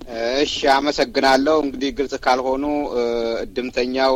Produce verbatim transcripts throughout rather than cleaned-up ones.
እሺ አመሰግናለሁ። እንግዲህ ግልጽ ካልሆኑ እድምተኛው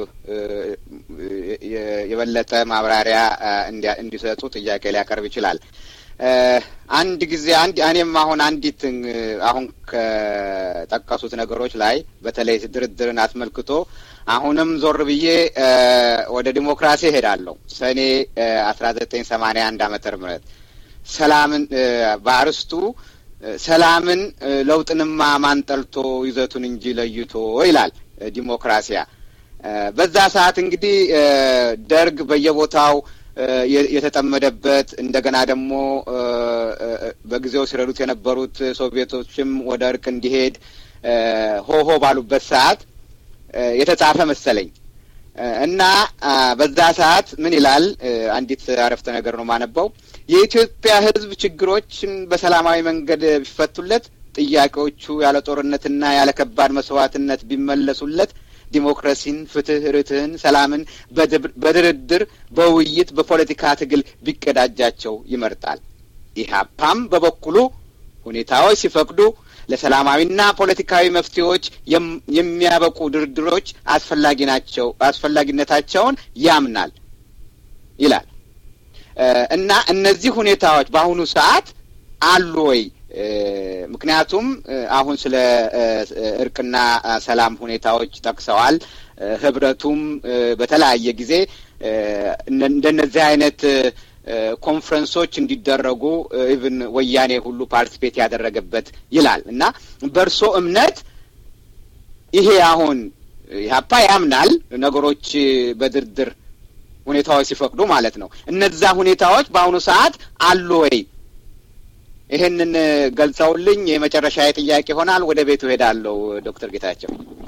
የበለጠ ማብራሪያ እንዲሰጡ ጥያቄ ሊያቀርብ ይችላል። አንድ ጊዜ አንድ እኔም አሁን አንዲት አሁን ከጠቀሱት ነገሮች ላይ በተለይ ድርድርን አስመልክቶ አሁንም ዞር ብዬ ወደ ዲሞክራሲ ሄዳለሁ። ሰኔ አስራ ዘጠኝ ሰማንያ አንድ ዓመተ ምህረት ሰላምን በአርስቱ ሰላምን ለውጥንማ ማንጠልቶ ይዘቱን እንጂ ለይቶ ይላል ዲሞክራሲያ። በዛ ሰዓት እንግዲህ ደርግ በየቦታው የተጠመደበት እንደገና ደግሞ በጊዜው ሲረዱት የነበሩት ሶቪየቶችም ወደ እርቅ እንዲሄድ ሆሆ ባሉበት ሰዓት የተጻፈ መሰለኝ እና በዛ ሰዓት ምን ይላል? አንዲት አረፍተ ነገር ነው ማነበው። የኢትዮጵያ ሕዝብ ችግሮችን በሰላማዊ መንገድ ቢፈቱለት፣ ጥያቄዎቹ ያለ ጦርነትና ያለ ከባድ መስዋዕትነት ቢመለሱለት ዲሞክራሲን፣ ፍትህ፣ ርትዕን፣ ሰላምን በድርድር በውይይት በፖለቲካ ትግል ቢቀዳጃቸው ይመርጣል። ኢህአፓም በበኩሉ ሁኔታዎች ሲፈቅዱ ለሰላማዊና ፖለቲካዊ መፍትሄዎች የሚያበቁ ድርድሮች አስፈላጊ ናቸው አስፈላጊነታቸውን ያምናል ይላል እና እነዚህ ሁኔታዎች በአሁኑ ሰዓት አሉ ወይ? ምክንያቱም አሁን ስለ እርቅና ሰላም ሁኔታዎች ጠቅሰዋል። ህብረቱም በተለያየ ጊዜ እንደነዚህ አይነት ኮንፈረንሶች እንዲደረጉ ኢቭን ወያኔ ሁሉ ፓርቲሲፔት ያደረገበት ይላል እና በእርሶ እምነት ይሄ አሁን ኢህአፓ ያምናል ነገሮች በድርድር ሁኔታዎች ሲፈቅዱ ማለት ነው። እነዛ ሁኔታዎች በአሁኑ ሰዓት አሉ ወይ? ይሄንን ገልጸውልኝ የመጨረሻ ጥያቄ ይሆናል። ወደ ቤቱ ሄዳለሁ። ዶክተር ጌታቸው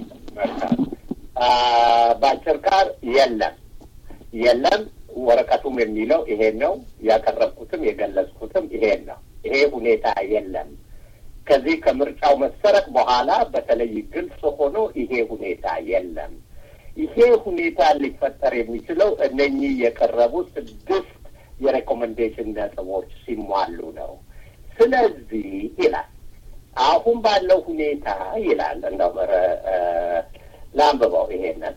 በአጭር ቃል የለም የለም። ወረቀቱም የሚለው ይሄን ነው። ያቀረብኩትም የገለጽኩትም ይሄን ነው። ይሄ ሁኔታ የለም። ከዚህ ከምርጫው መሰረት በኋላ በተለይ ግልጽ ሆኖ ይሄ ሁኔታ የለም። ይሄ ሁኔታ ሊፈጠር የሚችለው እነኚህ የቀረቡ ስድስት የሬኮሜንዴሽን ነጥቦች ሲሟሉ ነው። ስለዚህ ይላል አሁን ባለው ሁኔታ ይላል እንደው ላንብበው ይሄንን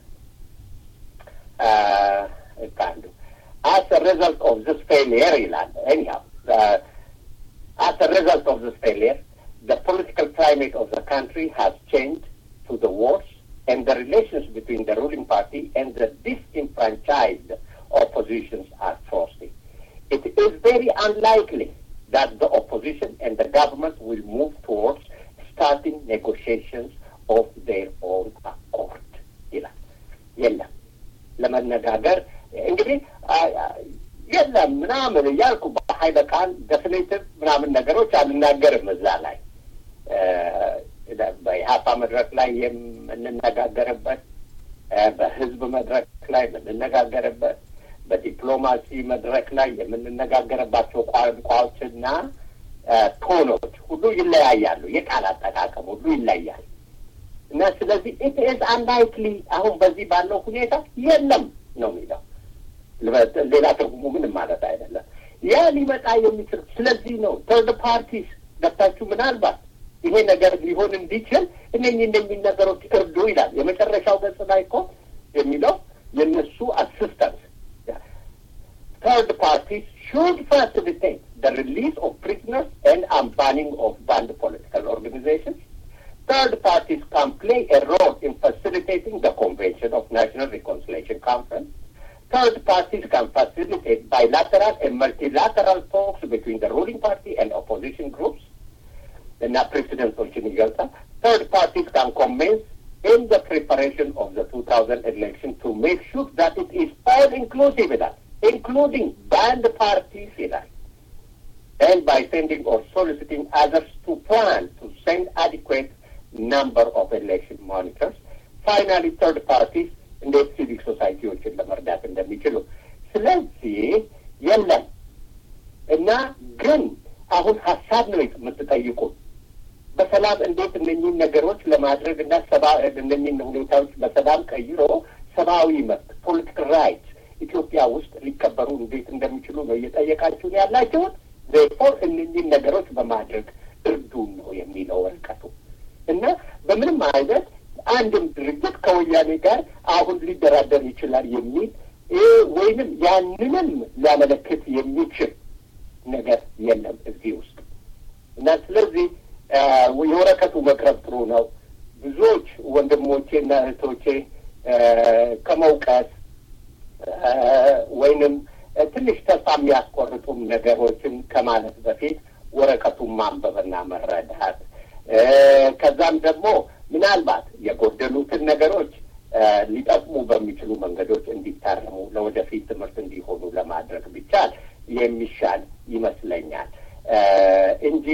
ካንዱ as a result of this failure ይላል anyhow uh, as a result of this failure the political climate of the country has changed to the worse and the relations between the ruling party and the disenfranchised oppositions are frosty. It is very unlikely that the opposition and the government will move towards starting negotiations of their own accord. ይላል የለም ለመነጋገር እንግዲህ የለም ምናምን እያልኩ በኃይለ ቃል ደፍኔቲቭ ምናምን ነገሮች አልናገርም። እዛ ላይ በኢህአፓ መድረክ ላይ የምንነጋገርበት፣ በህዝብ መድረክ ላይ የምንነጋገርበት፣ በዲፕሎማሲ መድረክ ላይ የምንነጋገርባቸው ቋንቋዎችና ቶኖች ሁሉ ይለያያሉ። የቃል አጠቃቀም ሁሉ ይለያል እና ስለዚህ ኢት ኢዝ አንላይክሊ አሁን በዚህ ባለው ሁኔታ የለም ነው የሚለው። ሌላ ትርጉሙ ምንም ማለት አይደለም። ያ ሊመጣ የሚችል ስለዚህ ነው ተርድ ፓርቲስ ገብታችሁ ምናልባት ይሄ ነገር ሊሆን እንዲችል እነኚህ እነኚህ ነገሮች እርዱ ይላል። የመጨረሻው ገጽ ላይ እኮ የሚለው የእነሱ አሲስተንስ third parties should facilitate the release of prisoners and unbanning of banned political organizations. Third parties can play a role in facilitating the Convention of National Reconciliation Conference. Third parties can facilitate bilateral and multilateral talks between the ruling party and opposition groups. The presidential Nigelta. Third parties can commence in the preparation of the two thousand election to make sure that it is all inclusive in that, including banned parties in that, and by sending or soliciting others to plan to send adequate number of election monitors. Finally, third parties እንዴት ሲቪክ ሶሳይቲዎችን ለመርዳት እንደሚችሉ። ስለዚህ የለም እና ግን አሁን ሀሳብ ነው የምትጠይቁት በሰላም እንዴት እነኚህን ነገሮች ለማድረግ እና ሰብአዊ እነኚህን ሁኔታዎች በሰላም ቀይሮ ሰብአዊ መብት ፖለቲካል ራይትስ ኢትዮጵያ ውስጥ ሊከበሩ እንዴት እንደሚችሉ ነው እየጠየቃችሁ ያላችሁት። therefore እነኚህን ነገሮች በማድረግ እርዱን ነው የሚለው ወረቀቱ እና በምንም አይነት አንድም ድርጅት ከወያኔ ጋር አሁን ሊደራደር ይችላል የሚል ወይንም ያንንም ሊያመለክት የሚችል ነገር የለም እዚህ ውስጥ እና ስለዚህ የወረቀቱ መቅረብ ጥሩ ነው። ብዙዎች ወንድሞቼና እህቶቼ ከመውቀስ ወይንም ትንሽ ተስፋ የሚያስቆርጡም ነገሮችን ከማለት በፊት ወረቀቱን ማንበብና መረዳት ከዛም ደግሞ ምናልባት የጎደሉትን ነገሮች ሊጠቅሙ በሚችሉ መንገዶች እንዲታረሙ ለወደፊት ትምህርት እንዲሆኑ ለማድረግ ቢቻል የሚሻል ይመስለኛል እንጂ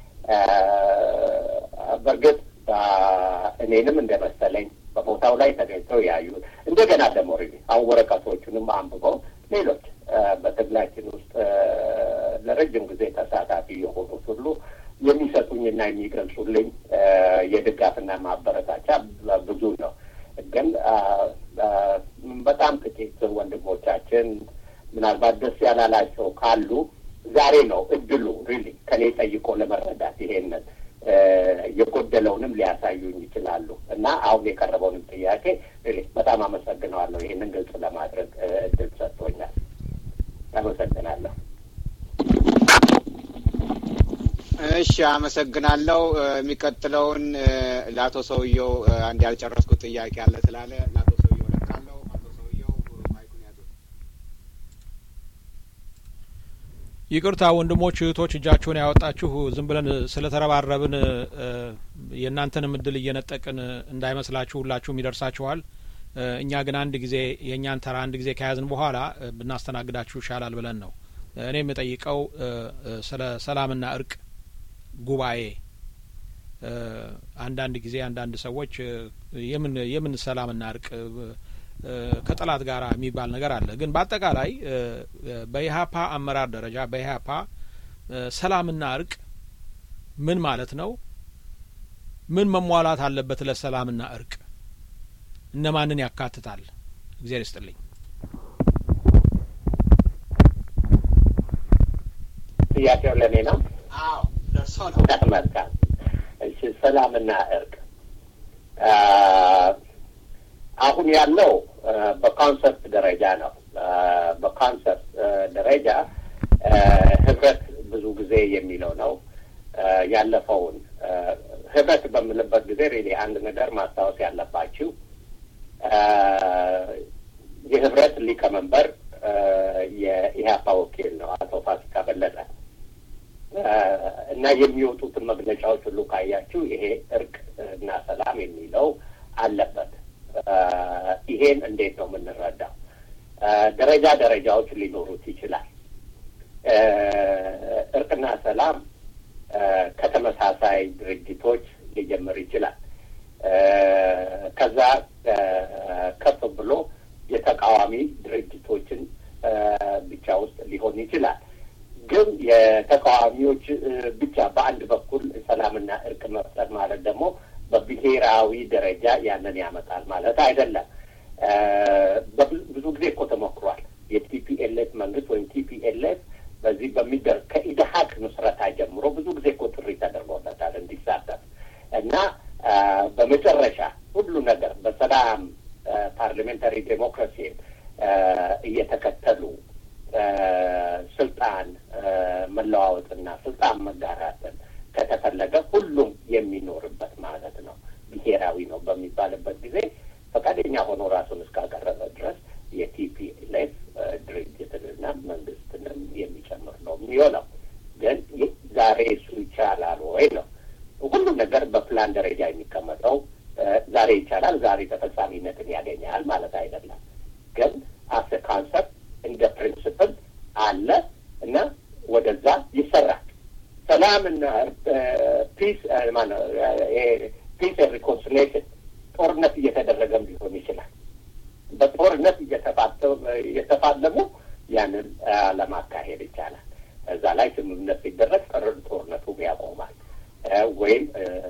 በርግጥ እኔንም እንደመሰለኝ በቦታው ላይ ተገኝተው ያዩት እንደገና ደግሞ አሁን ወረቀቶቹንም አንብበው ሌሎች በትግላችን ውስጥ ለረጅም ጊዜ ተሳታፊ የሆኑት ሁሉ የሚሰጡኝና የሚገልጹልኝ የድጋፍና ማበረታቻ ብዙ ነው። ግን በጣም ጥቂት ወንድሞቻችን ምናልባት ደስ ያላላቸው ካሉ ዛሬ ነው እድሉ ሪሊ ከኔ ጠይቆ ለመረዳት ይሄንን የጎደለውንም ሊያሳዩኝ ይችላሉ እና አሁን የቀረበውንም ጥያቄ ሪሊ በጣም አመሰግነዋለሁ። ይሄንን ግልጽ ለማድረግ እድል ሰጥቶኛል። አመሰግናለሁ። እሺ አመሰግናለሁ። የሚቀጥለውን ለአቶ ሰውየው አንድ ያልጨረስኩት ጥያቄ አለ ስላለ ለአቶ ሰውየው ለካለው። አቶ ሰውየው ማይኩን ያዙ። ይቅርታ ወንድሞች እህቶች እጃችሁን ያወጣችሁ ዝም ብለን ስለተረባረብን የእናንተንም እድል እየነጠቅን እንዳይመስላችሁ ሁላችሁም ይደርሳችኋል። እኛ ግን አንድ ጊዜ የእኛን ተራ አንድ ጊዜ ከያዝን በኋላ ብናስተናግዳችሁ ይሻላል ብለን ነው። እኔ የምጠይቀው ስለ ሰላምና እርቅ ጉባኤ አንዳንድ ጊዜ አንዳንድ ሰዎች የምን የምን ሰላምና እርቅ ከጠላት ጋር የሚባል ነገር አለ። ግን በአጠቃላይ በኢህአፓ አመራር ደረጃ በኢህአፓ ሰላምና እርቅ ምን ማለት ነው? ምን መሟላት አለበት ለሰላምና እርቅ? እነማንን ያካትታል? እግዚአብሔር ይስጥልኝ። ጥያቄው ለኔ ነው? አዎ ለርሶ ነው። ተመልካች እሺ፣ ሰላምና እርቅ አሁን ያለው በኮንሰፕት ደረጃ ነው። በኮንሰፕት ደረጃ ህብረት ብዙ ጊዜ የሚለው ነው። ያለፈውን ህብረት በምንበት ጊዜ ሪሊ አንድ ነገር ማስታወስ ያለባችሁ የህብረት ሊቀመንበር የኢህአፓ ወኪል ነው አቶ ፋሲካ በለጠ እና የሚወጡትን መግለጫዎች ሁሉ ካያችሁ ይሄ እርቅ እና ሰላም የሚለው አለበት። ይሄን እንዴት ነው የምንረዳው? ደረጃ ደረጃዎች ሊኖሩት ይችላል። እርቅና ሰላም ከተመሳሳይ ድርጅቶች ሊጀምር ይችላል። ከዛ ከፍ ብሎ የተቃዋሚ ድርጅቶችን ብቻ ውስጥ ሊሆን ይችላል። ግን የተቃዋሚዎች ብቻ በአንድ በኩል ሰላምና እርቅ መፍጠር ማለት ደግሞ በብሔራዊ ደረጃ ያንን ያመጣል ማለት አይደለም። ብዙ ጊዜ እኮ ተሞክሯል። የቲፒኤልኤፍ መንግስት ወይም ቲፒኤልኤፍ በዚህ በሚደር ከኢድሀቅ ምስረታ ጀምሮ ብዙ ጊዜ እኮ ጥሪ ተደርጎለታል እንዲሳተፍ እና በመጨረሻ ሁሉ ነገር በሰላም ፓርላሜንታሪ ዴሞክራሲ እየተከተሉ ስልጣን መለዋወጥና ስልጣን መጋራትን ከተፈለገ ሁሉም የሚኖርበት ማለት ነው ብሔራዊ ነው በሚባልበት ጊዜ ፈቃደኛ ሆኖ ራሱን እስካቀረበ ድረስ የቲፒኤልኤፍ ድርጅትንና መንግስትንም የሚጨምር ነው የሚሆነው። ግን ዛሬ እሱ ይቻላል ወይ ነው ሁሉ ነገር በፕላን ደረጃ የሚቀመጠው። ዛሬ ይቻላል፣ ዛሬ ተፈጻሚነትን ያገኛል ማለት አይደለም። ግን አስ ካንሰፕት እንደ ፕሪንስፕል አለ እና ወደዛ ይሰራል። ሰላምና ፒስ ማለት ፒስ ኤንድ ሪኮንሲሊዬሽን ጦርነት እየተደረገም ሊሆን ይችላል። በጦርነት እየተፋለሙ ያንን ለማካሄድ ይቻላል። እዛ ላይ ስምምነት ሲደረግ ጦርነቱ ያቆማል። ወይም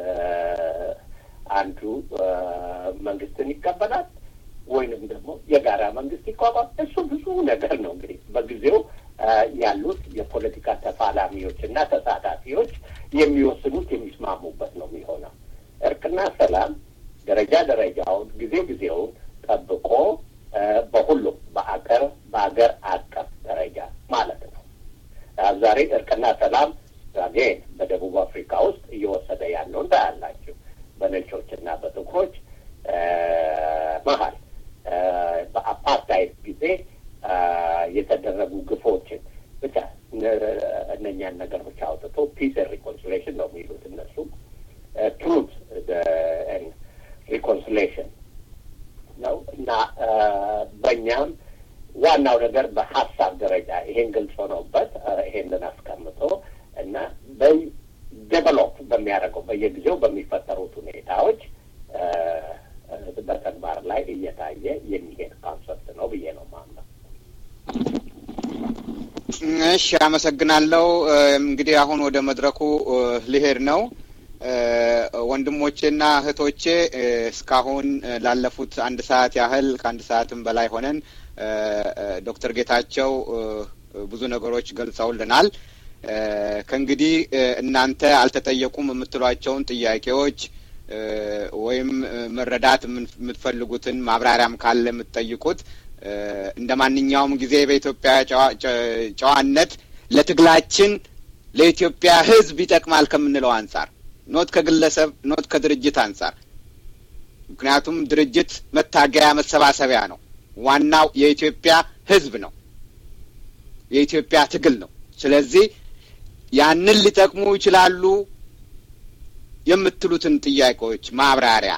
አንዱ መንግስትን ይቀበላል ወይንም ደግሞ የጋራ መንግስት ይቋቋም። እሱ ብዙ ነገር ነው እንግዲህ በጊዜው ያሉት የፖለቲካ ተፋላሚዎች እና ተሳታፊዎች የሚወስኑት የሚስማሙበት ነው የሚሆነው። እርቅና እርቅና ሰላም ደረጃ ደረጃውን ጊዜ ጊዜውን ጠብቆ በሁሉም በአገር በአገር አቀፍ ደረጃ ማለት ነው። ዛሬ እርቅና ሰላም አገን በደቡብ አፍሪካ ውስጥ እየወሰደ ያለው እንዳያላችሁ በነጮችና በጥቁሮች መሀል በአፓርታይድ ጊዜ የተደረጉ ግፎችን ብቻ እነኛን ነገር ብቻ አውጥቶ ፒስ ኤንድ ሪኮንሲሌሽን ነው የሚሉት እነሱ። ትሩት ሪኮንሲሌሽን ነው እና በእኛም ዋናው ነገር በሀሳብ ደረጃ ይሄን ግልጽ ሆነውበት ይሄንን አስቀምጦ እና በዴቨሎፕ በሚያደርገው በየጊዜው በሚፈጠሩት ሁኔታዎች በተግባር ላይ እየታየ የሚሄድ ኮንሰፕት ነው ብዬ ነው ማምነው። እሺ፣ አመሰግናለሁ። እንግዲህ አሁን ወደ መድረኩ ልሄድ ነው። ወንድሞቼና እህቶቼ እስካሁን ላለፉት አንድ ሰዓት ያህል ከአንድ ሰዓትም በላይ ሆነን ዶክተር ጌታቸው ብዙ ነገሮች ገልጸውልናል። ከእንግዲህ እናንተ አልተጠየቁም የምትሏቸውን ጥያቄዎች ወይም መረዳት የምትፈልጉትን ማብራሪያም ካለ የምትጠይቁት እንደ ማንኛውም ጊዜ በኢትዮጵያ ጨዋነት ለትግላችን ለኢትዮጵያ ሕዝብ ይጠቅማል ከምንለው አንጻር ኖት ከግለሰብ ኖት ከድርጅት አንጻር። ምክንያቱም ድርጅት መታገያ መሰባሰቢያ ነው። ዋናው የኢትዮጵያ ሕዝብ ነው፣ የኢትዮጵያ ትግል ነው። ስለዚህ ያንን ሊጠቅሙ ይችላሉ የምትሉትን ጥያቄዎች ማብራሪያ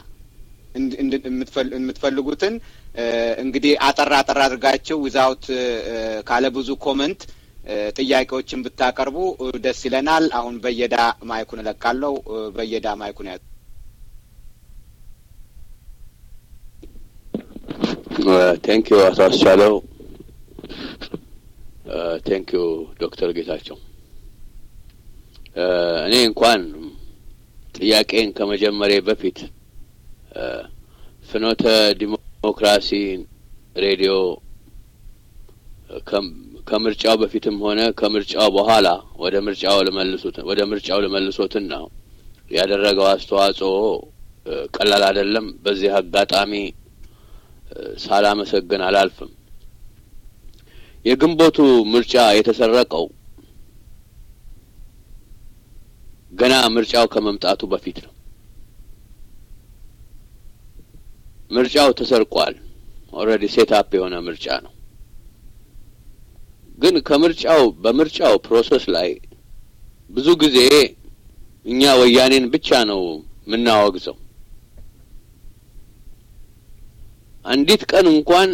የምትፈልጉትን እንግዲህ አጠራ አጠራ አድርጋችሁ ዊዛውት ካለ ብዙ ኮመንት ጥያቄዎችን ብታቀርቡ ደስ ይለናል። አሁን በየዳ ማይኩን እለቃለሁ። በየዳ ማይኩን ያዙ። ቴንክ ዩ አቶ አስቻለው። ቴንክ ዩ ዶክተር ጌታቸው። እኔ እንኳን ጥያቄን ከመጀመሬ በፊት ፍኖተ ዲሞክራሲ ሬዲዮ ከምርጫው በፊትም ሆነ ከምርጫው በኋላ ወደ ምርጫው ለመልሱት ወደ ምርጫው ለመልሶትና ያደረገው አስተዋጽኦ ቀላል አይደለም። በዚህ አጋጣሚ ሳላመሰግን አላልፍም። የግንቦቱ ምርጫ የተሰረቀው ገና ምርጫው ከመምጣቱ በፊት ነው። ምርጫው ተሰርቋል። ኦልሬዲ ሴት አፕ የሆነ ምርጫ ነው። ግን ከምርጫው በምርጫው ፕሮሰስ ላይ ብዙ ጊዜ እኛ ወያኔን ብቻ ነው የምናወግዘው። አንዲት ቀን እንኳን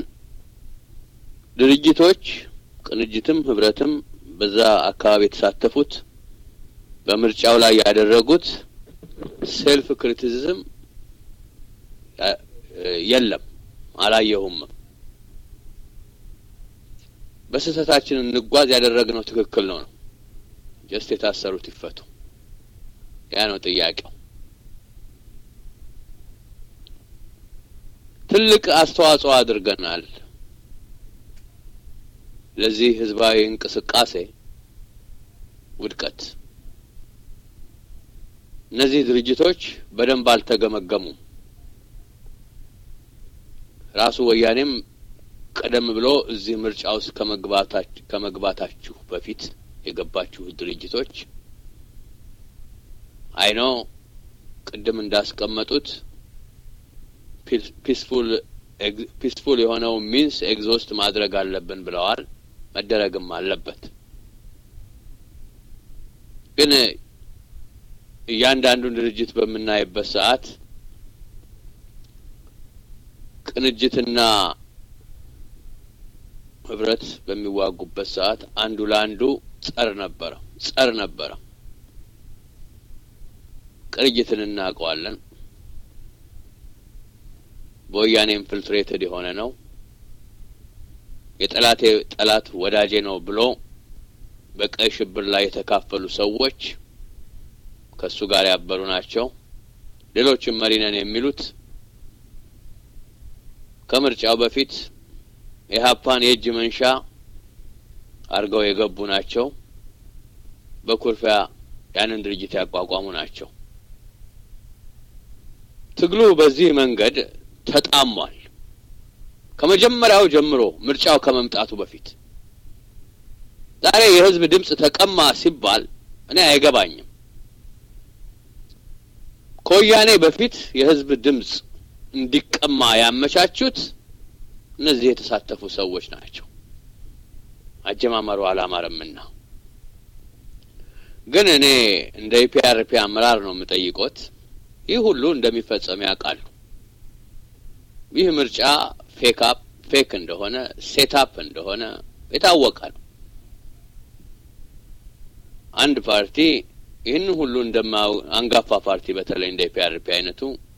ድርጅቶች ቅንጅትም ህብረትም በዛ አካባቢ የተሳተፉት በምርጫው ላይ ያደረጉት ሴልፍ ክሪቲሲዝም የለም፣ አላየሁም። በስህተታችን እንጓዝ፣ ያደረግነው ትክክል ነው ነው ጀስት የታሰሩት ይፈቱ። ያ ነው ጥያቄው። ትልቅ አስተዋጽኦ አድርገናል ለዚህ ህዝባዊ እንቅስቃሴ ውድቀት። እነዚህ ድርጅቶች በደንብ አልተገመገሙም። ራሱ ወያኔም ቀደም ብሎ እዚህ ምርጫ ውስጥ ከመግባታችሁ ከመግባታችሁ በፊት የገባችሁ ድርጅቶች አይኖ ቅድም እንዳስቀመጡት ፒስፉል ፒስፉል የሆነው ሚንስ ኤግዞስት ማድረግ አለብን ብለዋል። መደረግም አለበት። ግን እያንዳንዱን ድርጅት በምናይበት ሰዓት ቅንጅትና ህብረት በሚዋጉበት ሰዓት አንዱ ለአንዱ ጸር ነበረ ጸር ነበረ። ቅንጅትን እናውቀዋለን። በወያኔ ኢንፊልትሬትድ የሆነ ነው። የጠላቴ ጠላት ወዳጄ ነው ብሎ በቀይ ሽብር ላይ የተካፈሉ ሰዎች ከሱ ጋር ያበሩ ናቸው። ሌሎችም መሪነን የሚሉት ከምርጫው በፊት የሀፓን የእጅ መንሻ አርገው የገቡ ናቸው። በኩርፊያ ያንን ድርጅት ያቋቋሙ ናቸው። ትግሉ በዚህ መንገድ ተጣሟል። ከመጀመሪያው ጀምሮ ምርጫው ከመምጣቱ በፊት ዛሬ የህዝብ ድምጽ ተቀማ ሲባል እኔ አይገባኝም። ከወያኔ በፊት የህዝብ ድምጽ እንዲቀማ ያመቻቹት እነዚህ የተሳተፉ ሰዎች ናቸው። አጀማመሩ አላማረምና ግን እኔ እንደ ኢፒአርፒ አመራር ነው የምጠይቆት፣ ይህ ሁሉ እንደሚፈጸም ያውቃሉ። ይህ ምርጫ ፌክ አፕ ፌክ እንደሆነ ሴት አፕ እንደሆነ የታወቀ ነው። አንድ ፓርቲ ይህን ሁሉ እንደማው አንጋፋ ፓርቲ በተለይ እንደ ኢፒአርፒ አይነቱ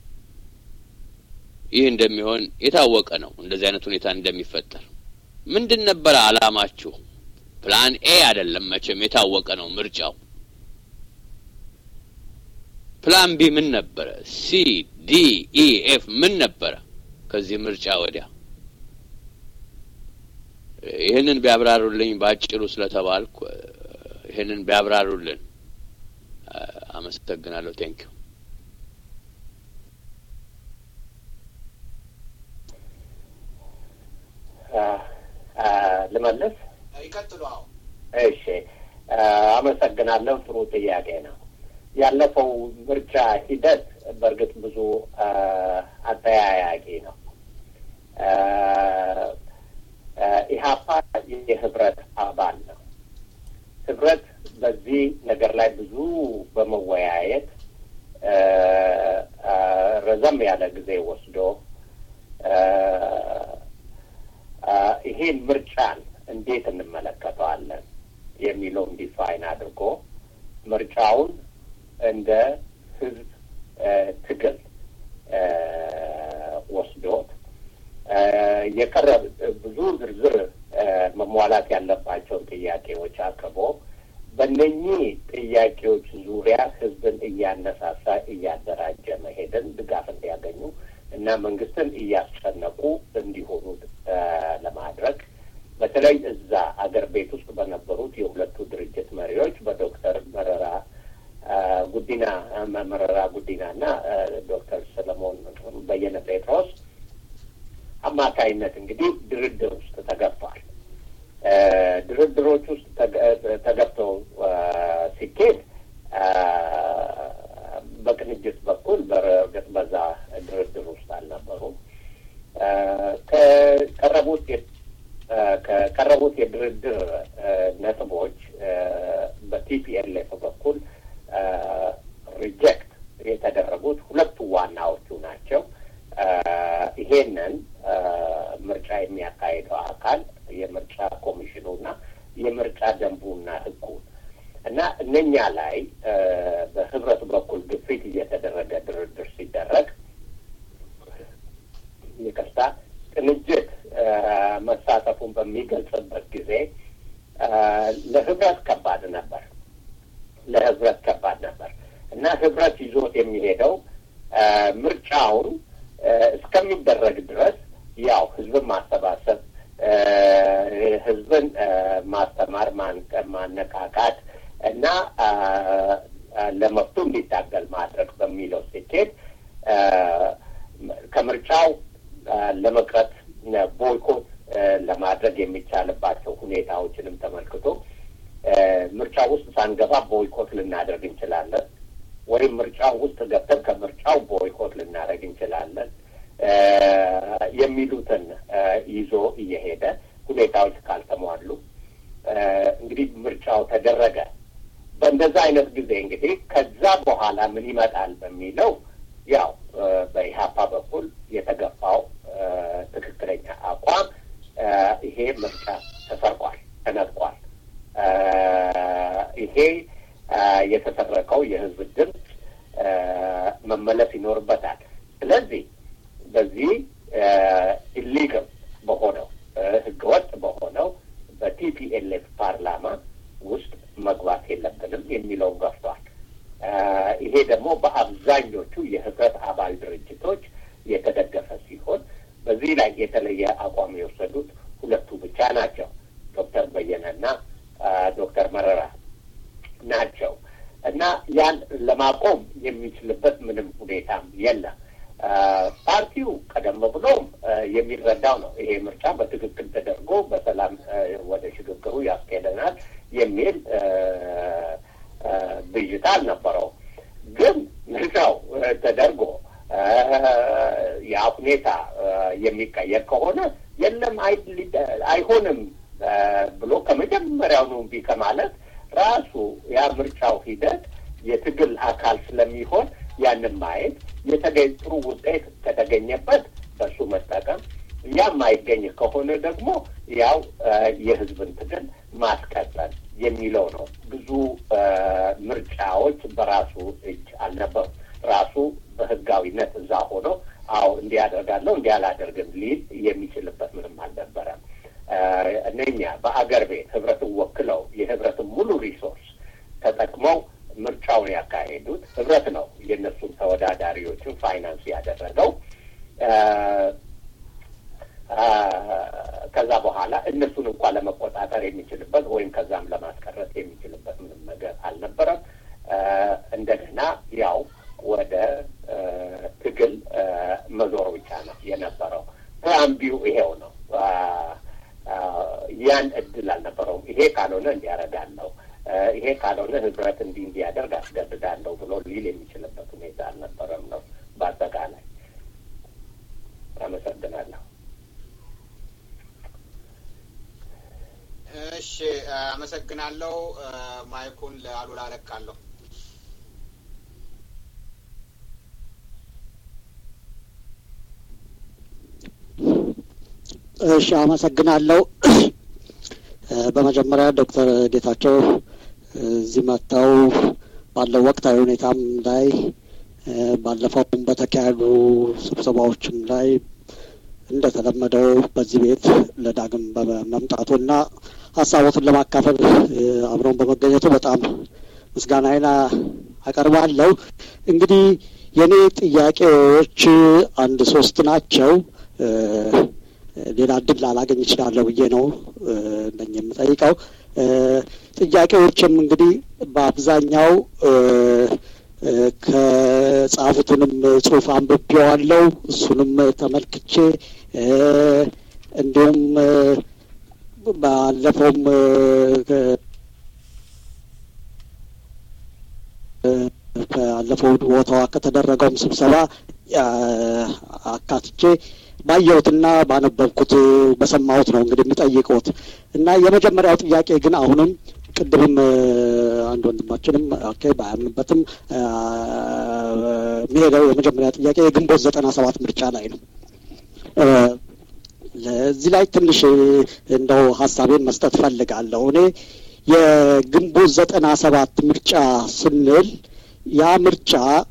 ይህ እንደሚሆን የታወቀ ነው። እንደዚህ አይነት ሁኔታ እንደሚፈጠር ምንድን ነበር አላማችሁ? ፕላን ኤ አይደለም መቼም የታወቀ ነው ምርጫው። ፕላን ቢ ምን ነበረ? ሲ ዲ ኢ ኤፍ ምን ነበረ? ከዚህ ምርጫ ወዲያ ይሄንን ቢያብራሩልኝ ባጭሩ ስለተባልኩ ይሄንን ቢያብራሩልን አመሰግናለሁ። ቴንክ ዩ። ልመለስ? ይቀጥሉ። አዎ እሺ፣ አመሰግናለሁ። ጥሩ ጥያቄ ነው። ያለፈው ምርጫ ሂደት በእርግጥ ብዙ አጠያያቂ ነው። ኢህአፓ የህብረት አባል ነው። ህብረት በዚህ ነገር ላይ ብዙ በመወያየት ረዘም ያለ ጊዜ ወስዶ ይሄን ምርጫን እንዴት እንመለከተዋለን የሚለውን ዲፋይን አድርጎ ምርጫውን እንደ ህዝብ ትግል ወስዶት የቀረበ ብዙ ዝርዝር መሟላት ያለባቸውን ጥያቄዎች አቅርቦ በእነኚህ ጥያቄዎች ዙሪያ ህዝብን እያነሳሳ እያደራጀ መሄድን ድጋፍ እንዲያገኙ እና መንግስትን እያስጨነቁ እንዲሆኑ ለማድረግ በተለይ እዛ አገር ቤት ውስጥ በነበሩት የሁለቱ ድርጅት መሪዎች በዶክተር መረራ ጉዲና መረራ ጉዲናና ዶክተር ሰለሞን በየነ ጴጥሮስ አማካይነት እንግዲህ ድርድር ውስጥ ተገብቷል። ድርድሮች ውስጥ ተገብተው ሲኬድ በቅንጅት በኩል በእርግጥ በዛ ድርድር ውስጥ አልነበሩም። ከቀረቡት ከቀረቡት የድርድር ነጥቦች በቲፒኤልኤፍ በኩል ሪጀክት የተደረጉት ሁለቱ ዋናዎቹ ናቸው። ይሄንን ምርጫ የሚያካሂደው አካል የምርጫ ኮሚሽኑና የምርጫ ደንቡና ህጉ እና እነኛ ላይ በህብረቱ በኩል ግፊት እየተደረገ ድርድር ሲደረግ ይቅርታ ቅንጅት መሳተፉን በሚገልጽበት ጊዜ ለህብረት ከባድ ነበር ለህብረት ከባድ ነበር እና ህብረት ይዞት የሚሄደው ምርጫውን እስከሚደረግ ድረስ ያው ህዝብን ማሰባሰብ፣ ህዝብን ማስተማር፣ ማነቃቃት እና ለመብቱ እንዲታገል ማድረግ በሚለው ሲኬድ ከምርጫው ለመቅረት ቦይኮት ለማድረግ የሚቻልባቸው ሁኔታዎችንም ተመልክቶ ምርጫው ውስጥ ሳንገባ ቦይኮት ልናደርግ እንችላለን ወይም ምርጫው ውስጥ ገብተን ከምርጫው ቦይኮት ልናደርግ እንችላለን የሚሉትን ይዞ እየሄደ ሁኔታዎች ካልተሟሉ እንግዲህ ምርጫው ተደረገ። በእንደዛ አይነት ጊዜ እንግዲህ ከዛ በኋላ ምን ይመጣል በሚለው ያው በኢህአፓ በኩል የተገፋው ትክክለኛ አቋም ይሄ ምርጫ ተሰርቋል፣ ተነጥቋል። ይሄ የተሰረቀው የህዝብ ድምፅ መመለስ ይኖርበታል። ስለዚህ በዚህ ኢሊጋል በሆነው ህገወጥ በሆነው በቲፒኤልኤፍ ፓርላማ ውስጥ መግባት የለብንም የሚለውን ገፍቷል። ይሄ ደግሞ በአብዛኞቹ የህብረት አባል ድርጅቶች የተደገፈ ሲሆን በዚህ ላይ የተለየ አቋም የወሰዱት ሁለቱ ብቻ ናቸው፣ ዶክተር በየነና ዶክተር መረራ ናቸው እና ያን ለማቆም የሚችልበት ምንም ሁኔታም የለም። ፓርቲው ቀደም ብሎ የሚረዳው ነው። ይሄ ምርጫ በትክክል ተደርጎ በሰላም ወደ ሽግግሩ ያስኬደናል የሚል ብዥታ አልነበረው። ግን ምርጫው ተደርጎ ያ ሁኔታ የሚቀየር ከሆነ የለም አይሆንም ብሎ ከመጀመሪያው ነው እምቢ ከማለት ራሱ ያ ምርጫው ሂደት የትግል አካል ስለሚሆን ያንን ማየት የተገኘ ጥሩ ውጤት ከተገኘበት በሱ መጠቀም ያማይገኝ ከሆነ ደግሞ ያው የህዝብን ትግል ማስቀጠል የሚለው ነው። ብዙ ምርጫዎች በራሱ እጅ አልነበሩ። ራሱ በህጋዊነት እዛ ሆኖ አው እንዲያደርጋለሁ እንዲያላደርግም ሊል የሚችልበት ምንም አልነበረም። እነኛ በአገር ቤት ህብረትን ወክለው የህብረትን ሙሉ ሪሶርስ ተጠቅመው ምርጫውን ያካሄዱት ህብረት ነው። የነሱን ተወዳዳሪዎችን ፋይናንስ ያደረገው ከዛ በኋላ እነሱን እንኳን ለመቆጣጠር የሚችልበት ወይም ከዛም ለማስቀረት የሚችልበት ምንም ነገር አልነበረም። እንደገና ያው ወደ ትግል መዞር ብቻ ነው የነበረው። ፕላንቢው ይሄው ነው። ያን እድል አልነበረውም። ይሄ ካልሆነ እንዲያደርጋለሁ፣ ይሄ ካልሆነ ህብረት እንዲህ እንዲያደርግ አስገድዳለሁ ብሎ ሊል የሚችልበት ሁኔታ አልነበረም ነው በአጠቃላይ። አመሰግናለሁ። እሺ፣ አመሰግናለሁ። ማይኩን ለአሉላ አለቃለሁ። እሺ፣ አመሰግናለሁ። በመጀመሪያ ዶክተር ጌታቸው እዚህ መጥተው ባለው ወቅታዊ ሁኔታም ላይ ባለፈውም በተካሄዱ ስብሰባዎችም ላይ እንደተለመደው በዚህ ቤት ለዳግም በመምጣቱና ሀሳቦትን ለማካፈል አብረውን በመገኘቱ በጣም ምስጋናዬን አቀርባለሁ። እንግዲህ የኔ ጥያቄዎች አንድ ሶስት ናቸው። ሌላ እድል ላላገኝ እችላለሁ ብዬ ነው እንደኛ የምጠይቀው። ጥያቄዎችም እንግዲህ በአብዛኛው ከጻፉትንም ጽሁፍ አንብቤዋለሁ፣ እሱንም ተመልክቼ እንዲሁም ባለፈውም ባለፈው ቦታው ከተደረገውም ስብሰባ አካትቼ ባየሁትና ባነበብኩት በሰማሁት ነው እንግዲህ የምጠይቀውት እና የመጀመሪያው ጥያቄ ግን አሁንም ቅድምም አንድ ወንድማችንም ኦኬ ባያምንበትም ሜዳው የመጀመሪያ ጥያቄ የግንቦት ዘጠና ሰባት ምርጫ ላይ ነው። ለዚህ ላይ ትንሽ እንደው ሀሳቤን መስጠት ፈልጋለሁ። እኔ የግንቦት ዘጠና ሰባት ምርጫ ስንል ያ ምርጫ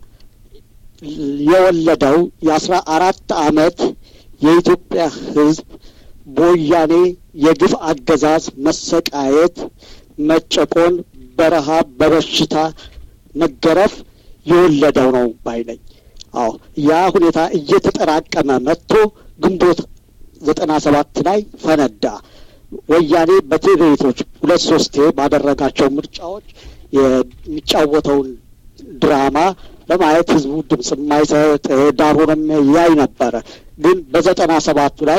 የወለደው የአስራ አራት አመት የኢትዮጵያ ህዝብ በወያኔ የግፍ አገዛዝ መሰቃየት፣ መጨቆን፣ በረሃብ፣ በበሽታ መገረፍ የወለደው ነው ባይነኝ። አዎ ያ ሁኔታ እየተጠራቀመ መጥቶ ግንቦት ዘጠና ሰባት ላይ ፈነዳ። ወያኔ በቴሌቪዥኖች ሁለት ሶስቴ ባደረጋቸው ምርጫዎች የሚጫወተውን ድራማ ለማየት ህዝቡ ድምጽ የማይሰጥ ዳር ሆኖም ያይ ነበረ። ግን በዘጠና ሰባቱ ላይ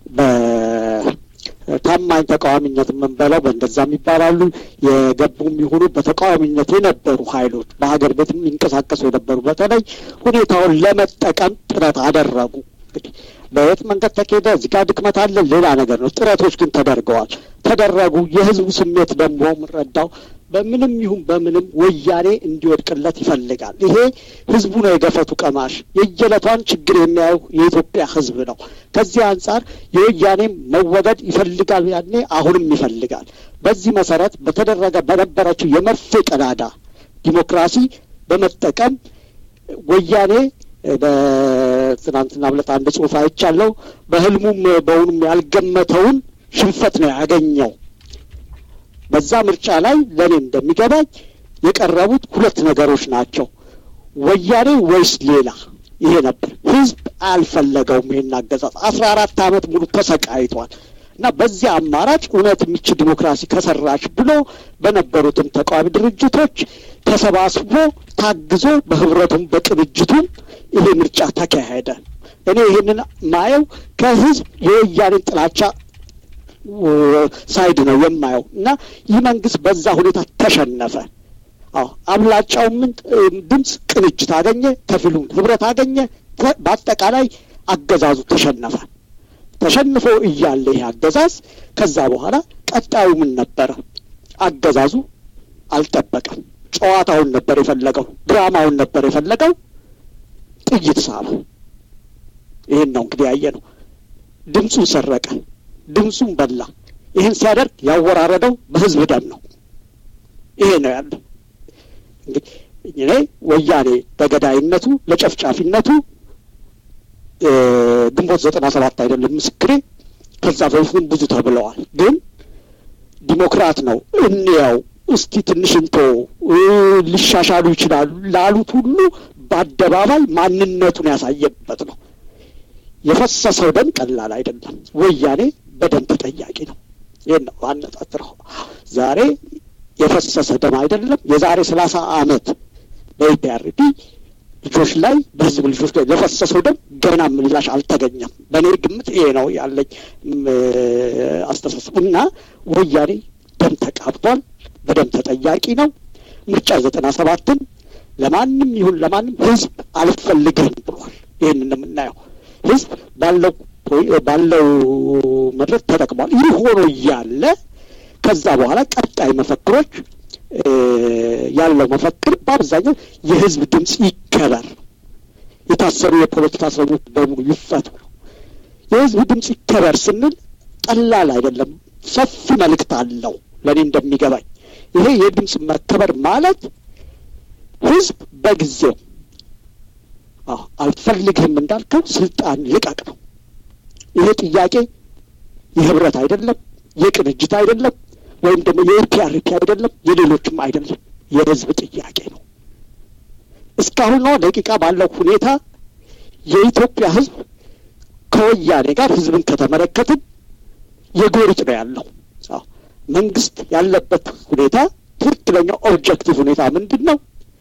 በታማኝ ተቃዋሚነት የምንበለው በእንደዛም ይባላሉ የገቡም ይሁኑ በተቃዋሚነት የነበሩ ኃይሎች በሀገር ቤት የሚንቀሳቀሱ የነበሩ በተለይ ሁኔታውን ለመጠቀም ጥረት አደረጉ። እንግዲህ በየት መንገድ ተካሄደ እዚህ ጋር ድክመት አለ ሌላ ነገር ነው። ጥረቶች ግን ተደርገዋል ተደረጉ። የህዝቡ ስሜት ደግሞ ምንረዳው በምንም ይሁን በምንም ወያኔ እንዲወድቅለት ይፈልጋል። ይሄ ህዝቡ ነው የገፈቱ ቀማሽ። የየለቷን ችግር የሚያዩ የኢትዮጵያ ህዝብ ነው። ከዚህ አንጻር የወያኔ መወገድ ይፈልጋል፣ ያኔ አሁንም ይፈልጋል። በዚህ መሰረት በተደረገ በነበረችው የመርፌ ቀዳዳ ዲሞክራሲ በመጠቀም ወያኔ በትናንትና ብለት አንድ ጽሁፍ አይቻለሁ። በህልሙም በውኑም ያልገመተውን ሽንፈት ነው ያገኘው። በዛ ምርጫ ላይ ለኔ እንደሚገባኝ የቀረቡት ሁለት ነገሮች ናቸው፣ ወያኔ ወይስ ሌላ። ይሄ ነበር ህዝብ አልፈለገውም። ይሄን አገዛዝ አስራ አራት አመት ሙሉ ተሰቃይቷል እና በዚህ አማራጭ እውነት የሚች ዲሞክራሲ ከሰራች ብሎ በነበሩትም ተቃዋሚ ድርጅቶች ተሰባስቦ ታግዞ በህብረቱም በቅንጅቱም ይሄ ምርጫ ተካሄደ። እኔ ይሄንን ማየው ከህዝብ የወያኔ ጥላቻ ሳይድ ነው የማየው እና ይህ መንግስት በዛ ሁኔታ ተሸነፈ። አዎ አብላጫው ምን ድምጽ ቅንጅት አገኘ፣ ከፊሉን ህብረት አገኘ። በአጠቃላይ አገዛዙ ተሸነፈ። ተሸንፎ እያለ ይሄ አገዛዝ ከዛ በኋላ ቀጣዩ ምን ነበረ? አገዛዙ አልጠበቀም። ጨዋታውን ነበር የፈለገው፣ ድራማውን ነበር የፈለገው። ጥይት ሳበ። ይሄን ነው እንግዲህ ያየነው። ድምጹን ሰረቀ፣ ድምጹን በላ። ይሄን ሲያደርግ ያወራረደው በህዝብ ደም ነው። ይሄ ነው ያለው። እንግዲህ እኔ ወያኔ በገዳይነቱ ለጨፍጫፊነቱ ግንቦት ዘጠና ሰባት አይደለም ምስክሬ፣ ከዛ በፊትም ብዙ ተብለዋል። ግን ዲሞክራት ነው እንያው እስቲ ትንሽ እንቶ ሊሻሻሉ ይችላሉ ላሉት ሁሉ በአደባባይ ማንነቱን ያሳየበት ነው። የፈሰሰው ደም ቀላል አይደለም። ወያኔ በደም ተጠያቂ ነው። ይሄን ነው አነጣጥረው ዛሬ የፈሰሰ ደም አይደለም። የዛሬ ሰላሳ አመት በኢፒአርፒ ልጆች ላይ በህዝብ ልጆች ላይ ለፈሰሰው ደም ገና ምላሽ አልተገኘም። በእኔ ግምት ይሄ ነው ያለኝ አስተሳሰብ እና ወያኔ ደም ተቃብቷል፣ በደም ተጠያቂ ነው። ምርጫ ዘጠና ሰባትን ለማንም ይሁን ለማንም ህዝብ አልፈልግም ብሏል። ይሄንን ነው የምናየው። ህዝብ ባለው ባለው መድረክ ተጠቅሟል። ይህ ሆኖ እያለ ከዛ በኋላ ቀጣይ መፈክሮች ያለው መፈክር በአብዛኛው የህዝብ ድምጽ ይከበር፣ የታሰሩ የፖለቲካ እስረኞች በሙሉ ይፈቱ ነው። የህዝብ ድምጽ ይከበር ስንል ቀላል አይደለም፣ ሰፊ መልእክት አለው ለኔ እንደሚገባኝ። ይሄ የድምጽ መከበር ማለት ህዝብ በጊዜው አዎ አልፈልግህም እንዳልከው ስልጣን ልቀቅ ነው። ይሄ ጥያቄ የህብረት አይደለም፣ የቅንጅት አይደለም፣ ወይም ደግሞ የኢፒአርፒ አይደለም፣ የሌሎችም አይደለም። የህዝብ ጥያቄ ነው። እስካሁን ነው ደቂቃ ባለው ሁኔታ የኢትዮጵያ ህዝብ ከወያኔ ጋር ህዝብን ከተመለከትን የጎሪጥ ነው ያለው። አዎ መንግስት ያለበት ሁኔታ ትክክለኛው ኦብጀክቲቭ ሁኔታ ምንድን ነው?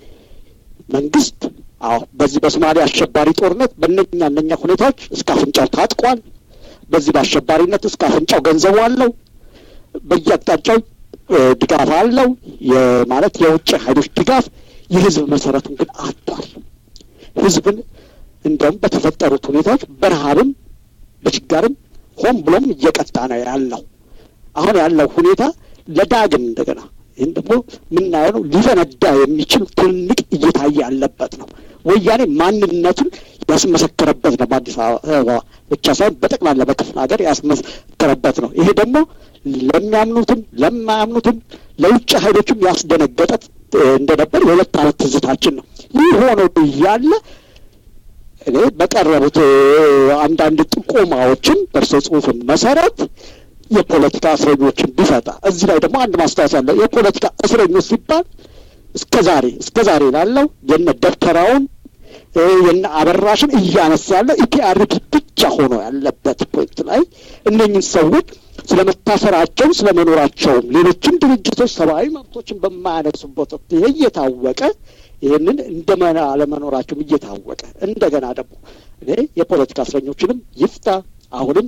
መንግስት አዎ በዚህ በሶማሌ አሸባሪ ጦርነት በእነኛ እነኛ ሁኔታዎች እስከ አፍንጫው ታጥቋል። በዚህ በአሸባሪነት እስከ አፍንጫው ገንዘቡ አለው። በየአቅጣጫው ድጋፍ አለው። የማለት የውጭ ኃይሎች ድጋፍ። የህዝብ መሰረቱን ግን አጥቷል። ህዝብን እንደውም በተፈጠሩት ሁኔታዎች በረሃብም በችጋርም ሆን ብሎም እየቀጣ ነው ያለው። አሁን ያለው ሁኔታ ለዳግም እንደገና ይህን ደግሞ ምናየው ነው ሊፈነዳ የሚችል ትልቅ እየታየ ያለበት ነው። ወያኔ ማንነቱን ያስመሰከረበት ነው። በአዲስ አበባ ብቻ ሳይሆን በጠቅላላ በክፍለ ሀገር ያስመሰከረበት ነው። ይሄ ደግሞ ለሚያምኑትም ለማያምኑትም ለውጭ ኃይሎችም ያስደነገጠ እንደነበር የሁለት ዓመት ትዝታችን ነው። ይህ ሆኖ እያለ እኔ በቀረቡት አንዳንድ ጥቆማዎችን በእርሶ ጽሑፍን መሰረት የፖለቲካ እስረኞችን ቢፈታ፣ እዚህ ላይ ደግሞ አንድ ማስታወስ ያለው የፖለቲካ እስረኞች ሲባል እስከዛሬ እስከዛሬ ላለው የነ ደብተራውን የነ አበራሽን እያነሳ ያለው ኢፒአርፒ ብቻ ሆኖ ያለበት ፖይንት ላይ እነኝህን ሰዎች ስለመታሰራቸው ስለመኖራቸውም ሌሎችም ድርጅቶች ሰብአዊ መብቶችን በማያነሱበት ወቅት ይሄ እየታወቀ ይህንን እንደመና አለመኖራቸውም እየታወቀ እንደገና ደግሞ እኔ የፖለቲካ እስረኞችንም ይፍታ። አሁንም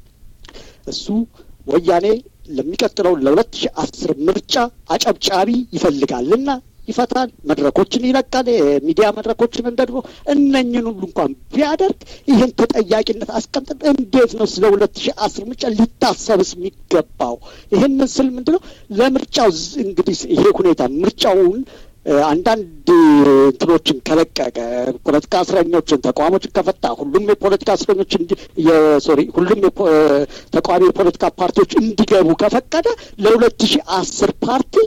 እሱ ወያኔ ለሚቀጥለው ለሁለት ሺህ አስር ምርጫ አጨብጫቢ ይፈልጋልና ይፈታል፣ መድረኮችን ይለቃል፣ የሚዲያ መድረኮችን እንደድሮ እነኝን ሁሉ እንኳን ቢያደርግ ይህን ተጠያቂነት አስቀምጠን እንዴት ነው ስለ ሁለት ሺህ አስር ምርጫ ሊታሰብስ የሚገባው? ይህንን ስል ምንድነው ለምርጫው እንግዲህ ይሄ ሁኔታ ምርጫውን አንዳንድ እንትኖችን ከለቀቀ ፖለቲካ እስረኞችን ተቋሞችን ከፈታ ሁሉም የፖለቲካ እስረኞች እንዲ የሶሪ ሁሉም ተቋሚ የፖለቲካ ፓርቲዎች እንዲገቡ ከፈቀደ ለሁለት ሺህ አስር ፓርቲ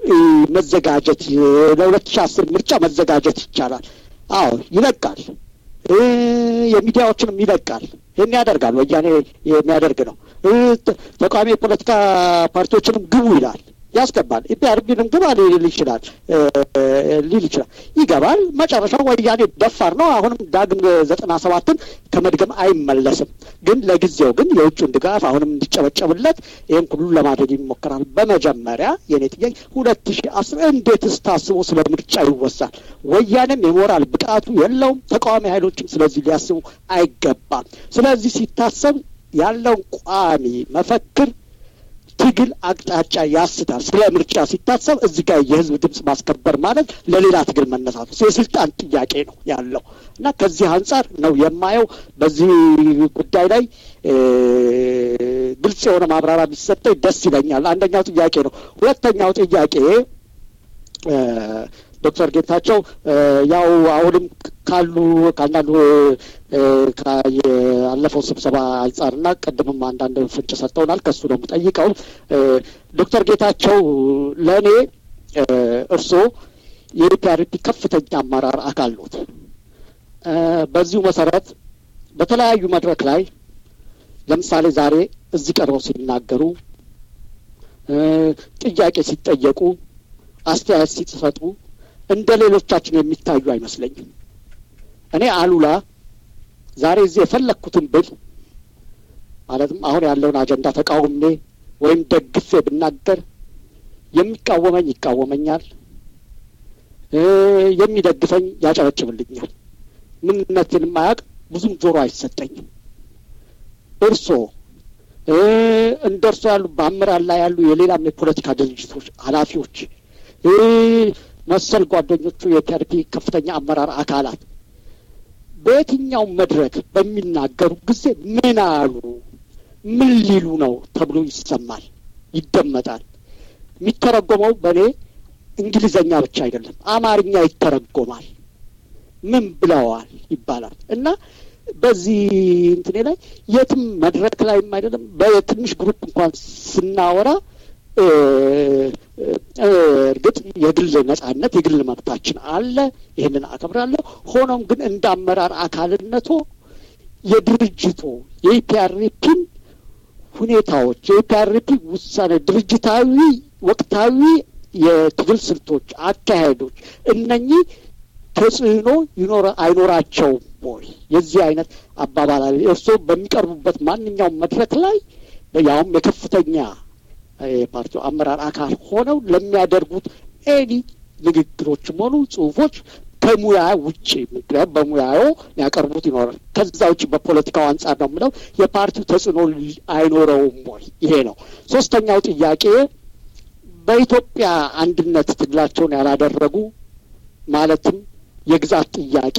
መዘጋጀት ለሁለት ሺህ አስር ምርጫ መዘጋጀት ይቻላል። አዎ ይለቃል፣ የሚዲያዎችንም ይለቃል። ይሄን ያደርጋል። ወያኔ የሚያደርግ ነው። ተቋሚ የፖለቲካ ፓርቲዎችንም ግቡ ይላል። ያስገባል። ኢፒአርፒንም ግባ ሊል ይችላል ሊል ይችላል ይገባል። መጨረሻው ወያኔ ደፋር ነው። አሁንም ዳግም ዘጠና ሰባትን ከመድገም አይመለስም። ግን ለጊዜው ግን የውጭውን ድጋፍ አሁንም እንዲጨበጨብለት ይህን ሁሉ ለማድረግ ይሞከራል። በመጀመሪያ የኔ ጥያቄ ሁለት ሺህ አስር እንዴትስ ታስቦ ስለ ምርጫ ይወሳል? ወያኔም የሞራል ብቃቱ የለውም። ተቃዋሚ ኃይሎችም ስለዚህ ሊያስቡ አይገባም። ስለዚህ ሲታሰብ ያለውን ቋሚ መፈክር ትግል አቅጣጫ ያስታል። ስለ ምርጫ ሲታሰብ እዚህ ጋር የህዝብ ድምጽ ማስከበር ማለት ለሌላ ትግል መነሳቱ የስልጣን ጥያቄ ነው ያለው እና ከዚህ አንጻር ነው የማየው። በዚህ ጉዳይ ላይ ግልጽ የሆነ ማብራሪያ ቢሰጠኝ ደስ ይለኛል። አንደኛው ጥያቄ ነው። ሁለተኛው ጥያቄ ዶክተር ጌታቸው ያው አሁንም ካሉ ካንዳንዱ ያለፈው ስብሰባ አንጻርና ቀደምም አንዳንድ ፍንጭ ሰጥተውናል። ከሱ ነው የምጠይቀው። ዶክተር ጌታቸው ለእኔ እርስዎ የኢፒአርፒ ከፍተኛ አመራር አካል ኖት። በዚሁ መሰረት በተለያዩ መድረክ ላይ ለምሳሌ ዛሬ እዚህ ቀርበው ሲናገሩ፣ ጥያቄ ሲጠየቁ፣ አስተያየት ሲሰጡ እንደ ሌሎቻችን የሚታዩ አይመስለኝም። እኔ አሉላ ዛሬ እዚህ የፈለኩትን ብል ማለትም አሁን ያለውን አጀንዳ ተቃውሜ ወይም ደግፌ ብናገር የሚቃወመኝ ይቃወመኛል፣ የሚደግፈኝ ያጨበጭብልኛል። ምንነትን ማያቅ ብዙም ጆሮ አይሰጠኝም። እርሶ እንደርሶ ያሉ በአመራር ላይ ያሉ የሌላም የፖለቲካ ድርጅቶች ኃላፊዎች መሰል ጓደኞቹ የኢፒአርፒ ከፍተኛ አመራር አካላት በየትኛው መድረክ በሚናገሩ ጊዜ ምን አሉ፣ ምን ሊሉ ነው ተብሎ ይሰማል፣ ይደመጣል። የሚተረጎመው በእኔ እንግሊዘኛ ብቻ አይደለም፣ አማርኛ ይተረጎማል። ምን ብለዋል ይባላል እና በዚህ እንትኔ ላይ የትም መድረክ ላይም አይደለም በትንሽ ግሩፕ እንኳን ስናወራ እርግጥ የግል ነጻነት የግል መብታችን አለ፣ ይህንን አከብራለሁ። ሆኖም ግን እንደ አመራር አካልነቱ የድርጅቱ የኢፒአርፒን ሁኔታዎች የኢፒአርፒ ውሳኔ ድርጅታዊ ወቅታዊ የትግል ስልቶች፣ አካሄዶች እነኚህ ተጽዕኖ ይኖር አይኖራቸውም ወይ? የዚህ አይነት አባባል እርስዎ በሚቀርቡበት ማንኛውም መድረክ ላይ ያውም የከፍተኛ የፓርቲው አመራር አካል ሆነው ለሚያደርጉት ኤኒ ንግግሮችም ሆኑ ጽሁፎች ከሙያ ውጪ ምክንያት በሙያው ያቀርቡት ይኖራል። ከዛ ውጪ በፖለቲካው አንጻር ነው የምለው የፓርቲው ተጽዕኖ አይኖረውም ወይ? ይሄ ነው። ሶስተኛው ጥያቄ በኢትዮጵያ አንድነት ትግላቸውን ያላደረጉ ማለትም የግዛት ጥያቄ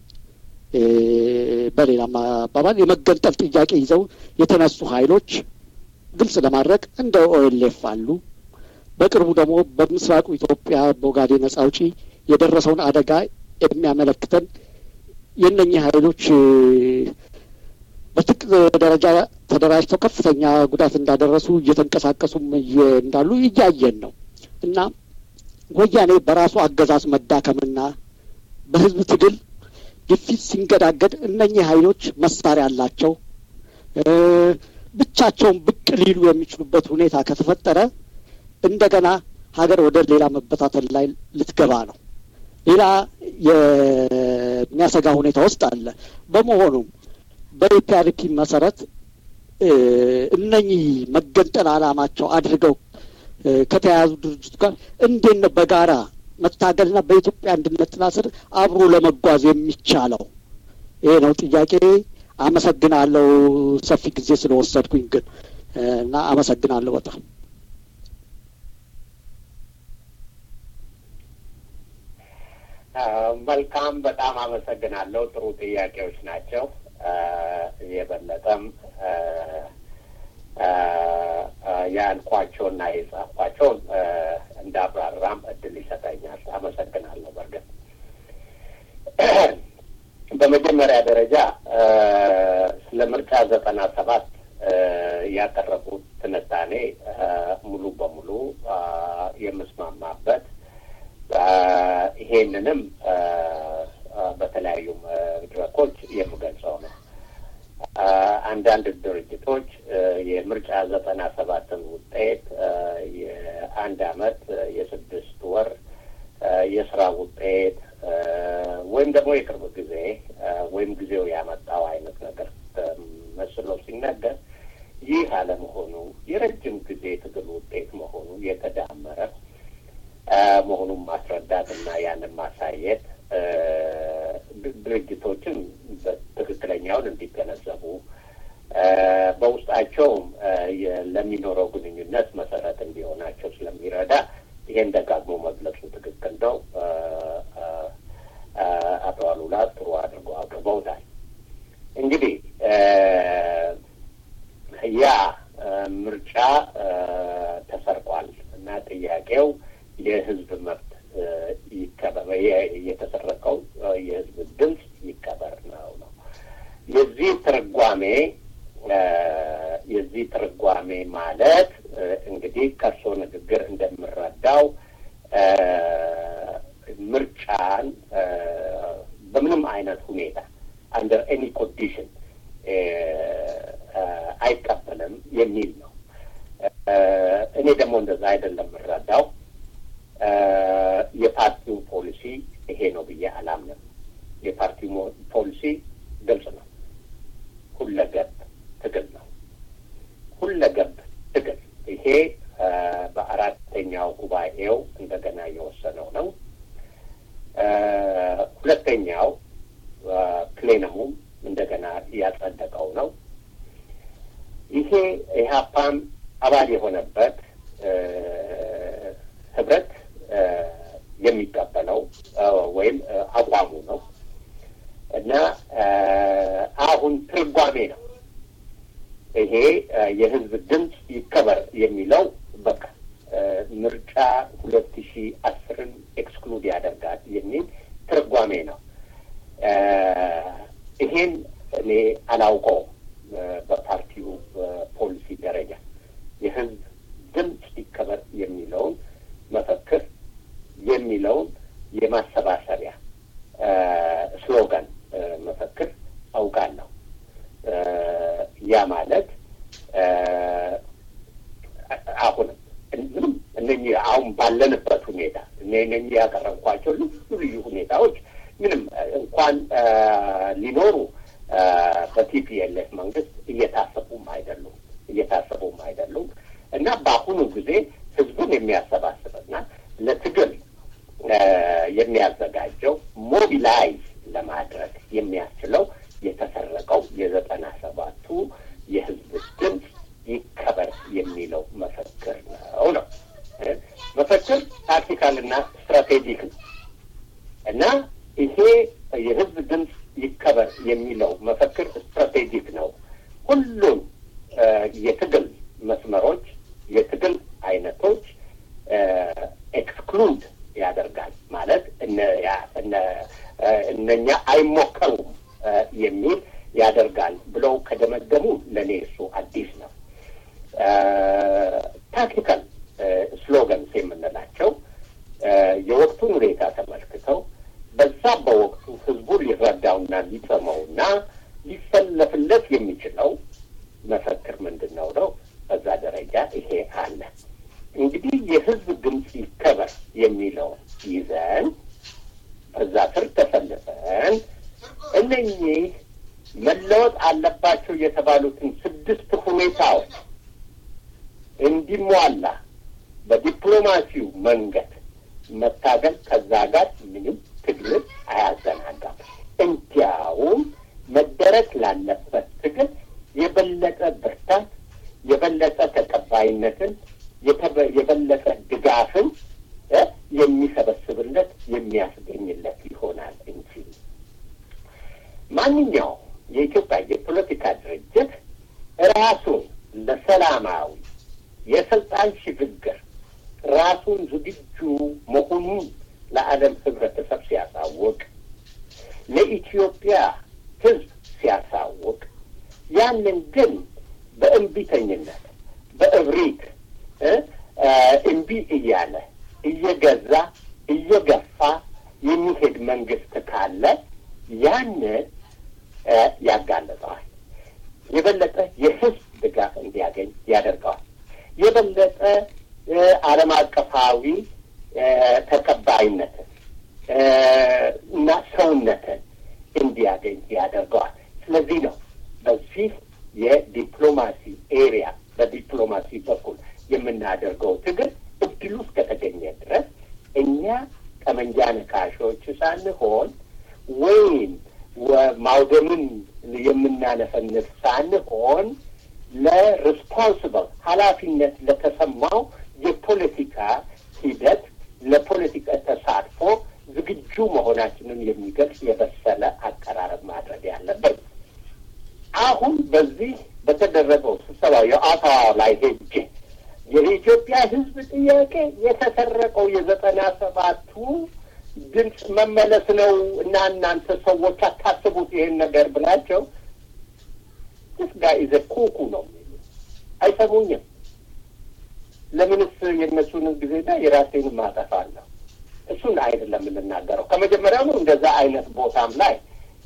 በሌላ አባባል የመገንጠል ጥያቄ ይዘው የተነሱ ኃይሎች ግልጽ ለማድረግ እንደ ኦኤልኤፍ አሉ። በቅርቡ ደግሞ በምስራቁ ኢትዮጵያ በኦጋዴን ነጻ አውጪ የደረሰውን አደጋ የሚያመለክተን የእነኚህ ኃይሎች በትጥቅ ደረጃ ተደራጅተው ከፍተኛ ጉዳት እንዳደረሱ እየተንቀሳቀሱም እንዳሉ እያየን ነው እና ወያኔ በራሱ አገዛዝ መዳከምና በህዝብ ትግል ግፊት ሲንገዳገድ እነኚህ ኃይሎች መሳሪያ አላቸው ብቻቸውን ብቅ ሊሉ የሚችሉበት ሁኔታ ከተፈጠረ እንደገና ሀገር ወደ ሌላ መበታተል ላይ ልትገባ ነው። ሌላ የሚያሰጋ ሁኔታ ውስጥ አለ። በመሆኑም በኢፒአርፒ መሰረት እነኚህ መገንጠል አላማቸው አድርገው ከተያያዙ ድርጅት ጋር እንዴት ነው በጋራ መታገልና በኢትዮጵያ አንድነት ጥላ ስር አብሮ ለመጓዝ የሚቻለው? ይሄ ነው ጥያቄ። አመሰግናለሁ ሰፊ ጊዜ ስለወሰድኩኝ ግን እና አመሰግናለሁ በጣም። መልካም፣ በጣም አመሰግናለሁ። ጥሩ ጥያቄዎች ናቸው። የበለጠም ያልኳቸውና የጻፍኳቸውን እንዳብራራም እድል ይሰጠኛል። አመሰግናለሁ። በርግጥ በመጀመሪያ ደረጃ ስለ ምርጫ ዘጠና ሰባት ያቀረቡት ትንታኔ ሙሉ በሙሉ የምስማማበት ይሄንንም በተለያዩ መድረኮች የምገልጸው ነው። አንዳንድ ድርጅቶች የምርጫ ዘጠና ሰባትን ውጤት የአንድ አመት የስድስት ወር የስራ ውጤት ወይም ደግሞ የቅርብ ጊዜ ወይም ጊዜው ያመጣው አይነት ነገር መስሎ ሲነገር ይህ አለመሆኑ የረጅም ጊዜ ትግል ውጤት መሆኑ የተዳመረ መሆኑን ማስረዳትና ያንን ማሳየት ድርጅቶችን በትክክለኛውን እንዲገነዘቡ በውስጣቸውም ለሚኖረው ግንኙነት መሰረት እንዲሆናቸው ስለሚረዳ ይሄን ደጋግሞ መግለጹ ትክክል ነው። አቶ አሉላ ጥሩ አድርገው አቅርበውታል። እንግዲህ ያ ምርጫ ተሰርቋል እና ጥያቄው የህዝብ መብት ይከበር፣ የተሰረቀው የህዝብ ድምፅ ይከበር ነው ነው የዚህ ትርጓሜ የዚህ ትርጓሜ ማለት እንግዲህ ከእርሶ ንግግር እንደምረዳው ምርጫን በምንም አይነት ሁኔታ አንደር ኤኒ ኮንዲሽን አይቀበልም የሚል ነው። እኔ ደግሞ እንደዛ አይደለም የምረዳው። የፓርቲው ፖሊሲ ይሄ ነው ብዬ አላምንም። የፓርቲው ፖሊሲ ግልጽ ነው። ሁለገብ ትግል ነው። ሁለገብ ትግል ይሄ በአራተኛው ጉባኤው እንደገና የወሰነው ነው። ሁለተኛው ፕሌነሙም እንደገና ያጸደቀው ነው። ይሄ ኢህአፓም አባል የሆነበት ህብረት የሚቀበለው ወይም አቋሙ ነው እና አሁን ትርጓሜ ነው። ይሄ የህዝብ ድምፅ ይከበር የሚለው በቃ ምርጫ ሁለት ሺህ አስርን ኤክስክሉድ ያደርጋል የሚል ትርጓሜ ነው። ይሄን እኔ አላውቀውም። በፓርቲው ፖሊሲ ደረጃ የህዝብ ድምፅ ይከበር የሚለውን መፈክር የሚለውን የማሰባሰቢያ ስሎጋን መፈክር አውቃለሁ። ያ ማለት አሁንም ምንም እነኚህ አሁን ባለንበት ሁኔታ እነኚህ ያቀረብኳቸው ልዩ ልዩ ሁኔታዎች ምንም እንኳን ሊኖሩ በቲፒኤልኤፍ መንግስት እየታሰቡም አይደሉም እየታሰቡም አይደሉም እና በአሁኑ ጊዜ ህዝቡን የሚያሰባስብና ለትግል የሚያዘጋጀው ሞቢላይዝ ለማድረግ የሚያስችለው የተሰረቀው የዘጠና ሰባቱ የህዝብ ድምፅ ይከበር የሚለው መፈክር ነው ነው መፈክር ታክቲካልና ስትራቴጂክ ነው እና ይሄ የህዝብ ድምፅ ይከበር የሚለው መፈክር ስትራቴጂክ ነው። ሁሉም የትግል መስመሮች የትግል አይነቶች ኤክስክሉድ ያደርጋል ማለት እነ እነ እነኛ አይሞከሩም የሚል ያደርጋል ብለው ከደመደሙ ለኔ እሱ አዲስ ነው። ታክቲካል ስሎጋንስ የምንላቸው የወቅቱን ሁኔታ ተመልክተው በዛ በወቅቱ ህዝቡ ሊረዳውና ሊሰማውና ሊሰለፍለት የሚችለው መፈክር ምንድን ነው ነው በዛ ደረጃ ይሄ አለ። እንግዲህ የህዝብ ድምፅ ይከበር የሚለውን ይዘን በዛ ስር ተሰልፈን እነኚህ መለወጥ አለባቸው የተባሉትን ስድስት ሁኔታዎች እንዲሟላ በዲፕሎማሲው መንገድ መታገል ከዛ ጋር ምንም ትግል አያዘናጋም። እንዲያውም መደረግ ላለበት ትግል የበለጠ ብርታት፣ የበለጠ ተቀባይነትን፣ የበለጠ ድጋፍን የሚሰበስብለት የሚያስገኝለት ይሆናል እንጂ ማንኛውም የኢትዮጵያ የፖለቲካ ድርጅት ራሱን ለሰላማዊ የስልጣን ሽግግር ራሱን ዝግጁ መሆኑን ለዓለም ህብረተሰብ ሲያሳውቅ፣ ለኢትዮጵያ ህዝብ ሲያሳውቅ፣ ያንን ግን በእንቢተኝነት በእብሪት እምቢ እያለ እየገዛ እየገፋ የሚሄድ መንግስት ካለ ያንን ያጋለጠዋል። የበለጠ የህዝብ ድጋፍ እንዲያገኝ ያደርገዋል። የበለጠ ዓለም አቀፋዊ ተቀባይነትን እና ሰውነትን እንዲያገኝ ያደርገዋል። ስለዚህ ነው በዚህ የዲፕሎማሲ ኤሪያ በዲፕሎማሲ በኩል የምናደርገው ትግል እድሉ እስከተገኘ ድረስ እኛ ጠመንጃ ነካሾች ሳንሆን ወይም ማውደምን የምናነፈንፍ ሳንሆን ለሪስፖንስብል ኃላፊነት ለተሰማው የፖለቲካ ሂደት ለፖለቲካ ተሳትፎ ዝግጁ መሆናችንን የሚገልጽ የበሰለ አቀራረብ ማድረግ ያለበት። አሁን በዚህ በተደረገው ስብሰባ የኦታዋ ላይ ሄጄ የኢትዮጵያ ሕዝብ ጥያቄ የተሰረቀው የዘጠና ሰባቱ ድምፅ መመለስ ነው እና እናንተ ሰዎች አታስቡት ይሄን ነገር ብላቸው እስጋ ኢዘ ኩኩ ነው አይሰሙኝም። ለምንስ የነሱን ጊዜና የራሴን ማጠፋለሁ? እሱን አይደለም የምንናገረው። ከመጀመሪያው ነው እንደዛ አይነት ቦታም ላይ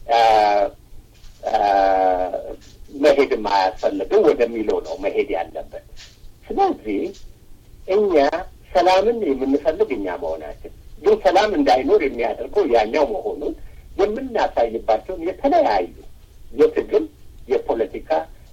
መሄድም አያስፈልግም ወደሚለው ነው መሄድ ያለበት። ስለዚህ እኛ ሰላምን የምንፈልግ እኛ መሆናችን ግን ሰላም እንዳይኖር የሚያደርገው ያኛው መሆኑን የምናሳይባቸውን የተለያዩ የትግል የፖለቲካ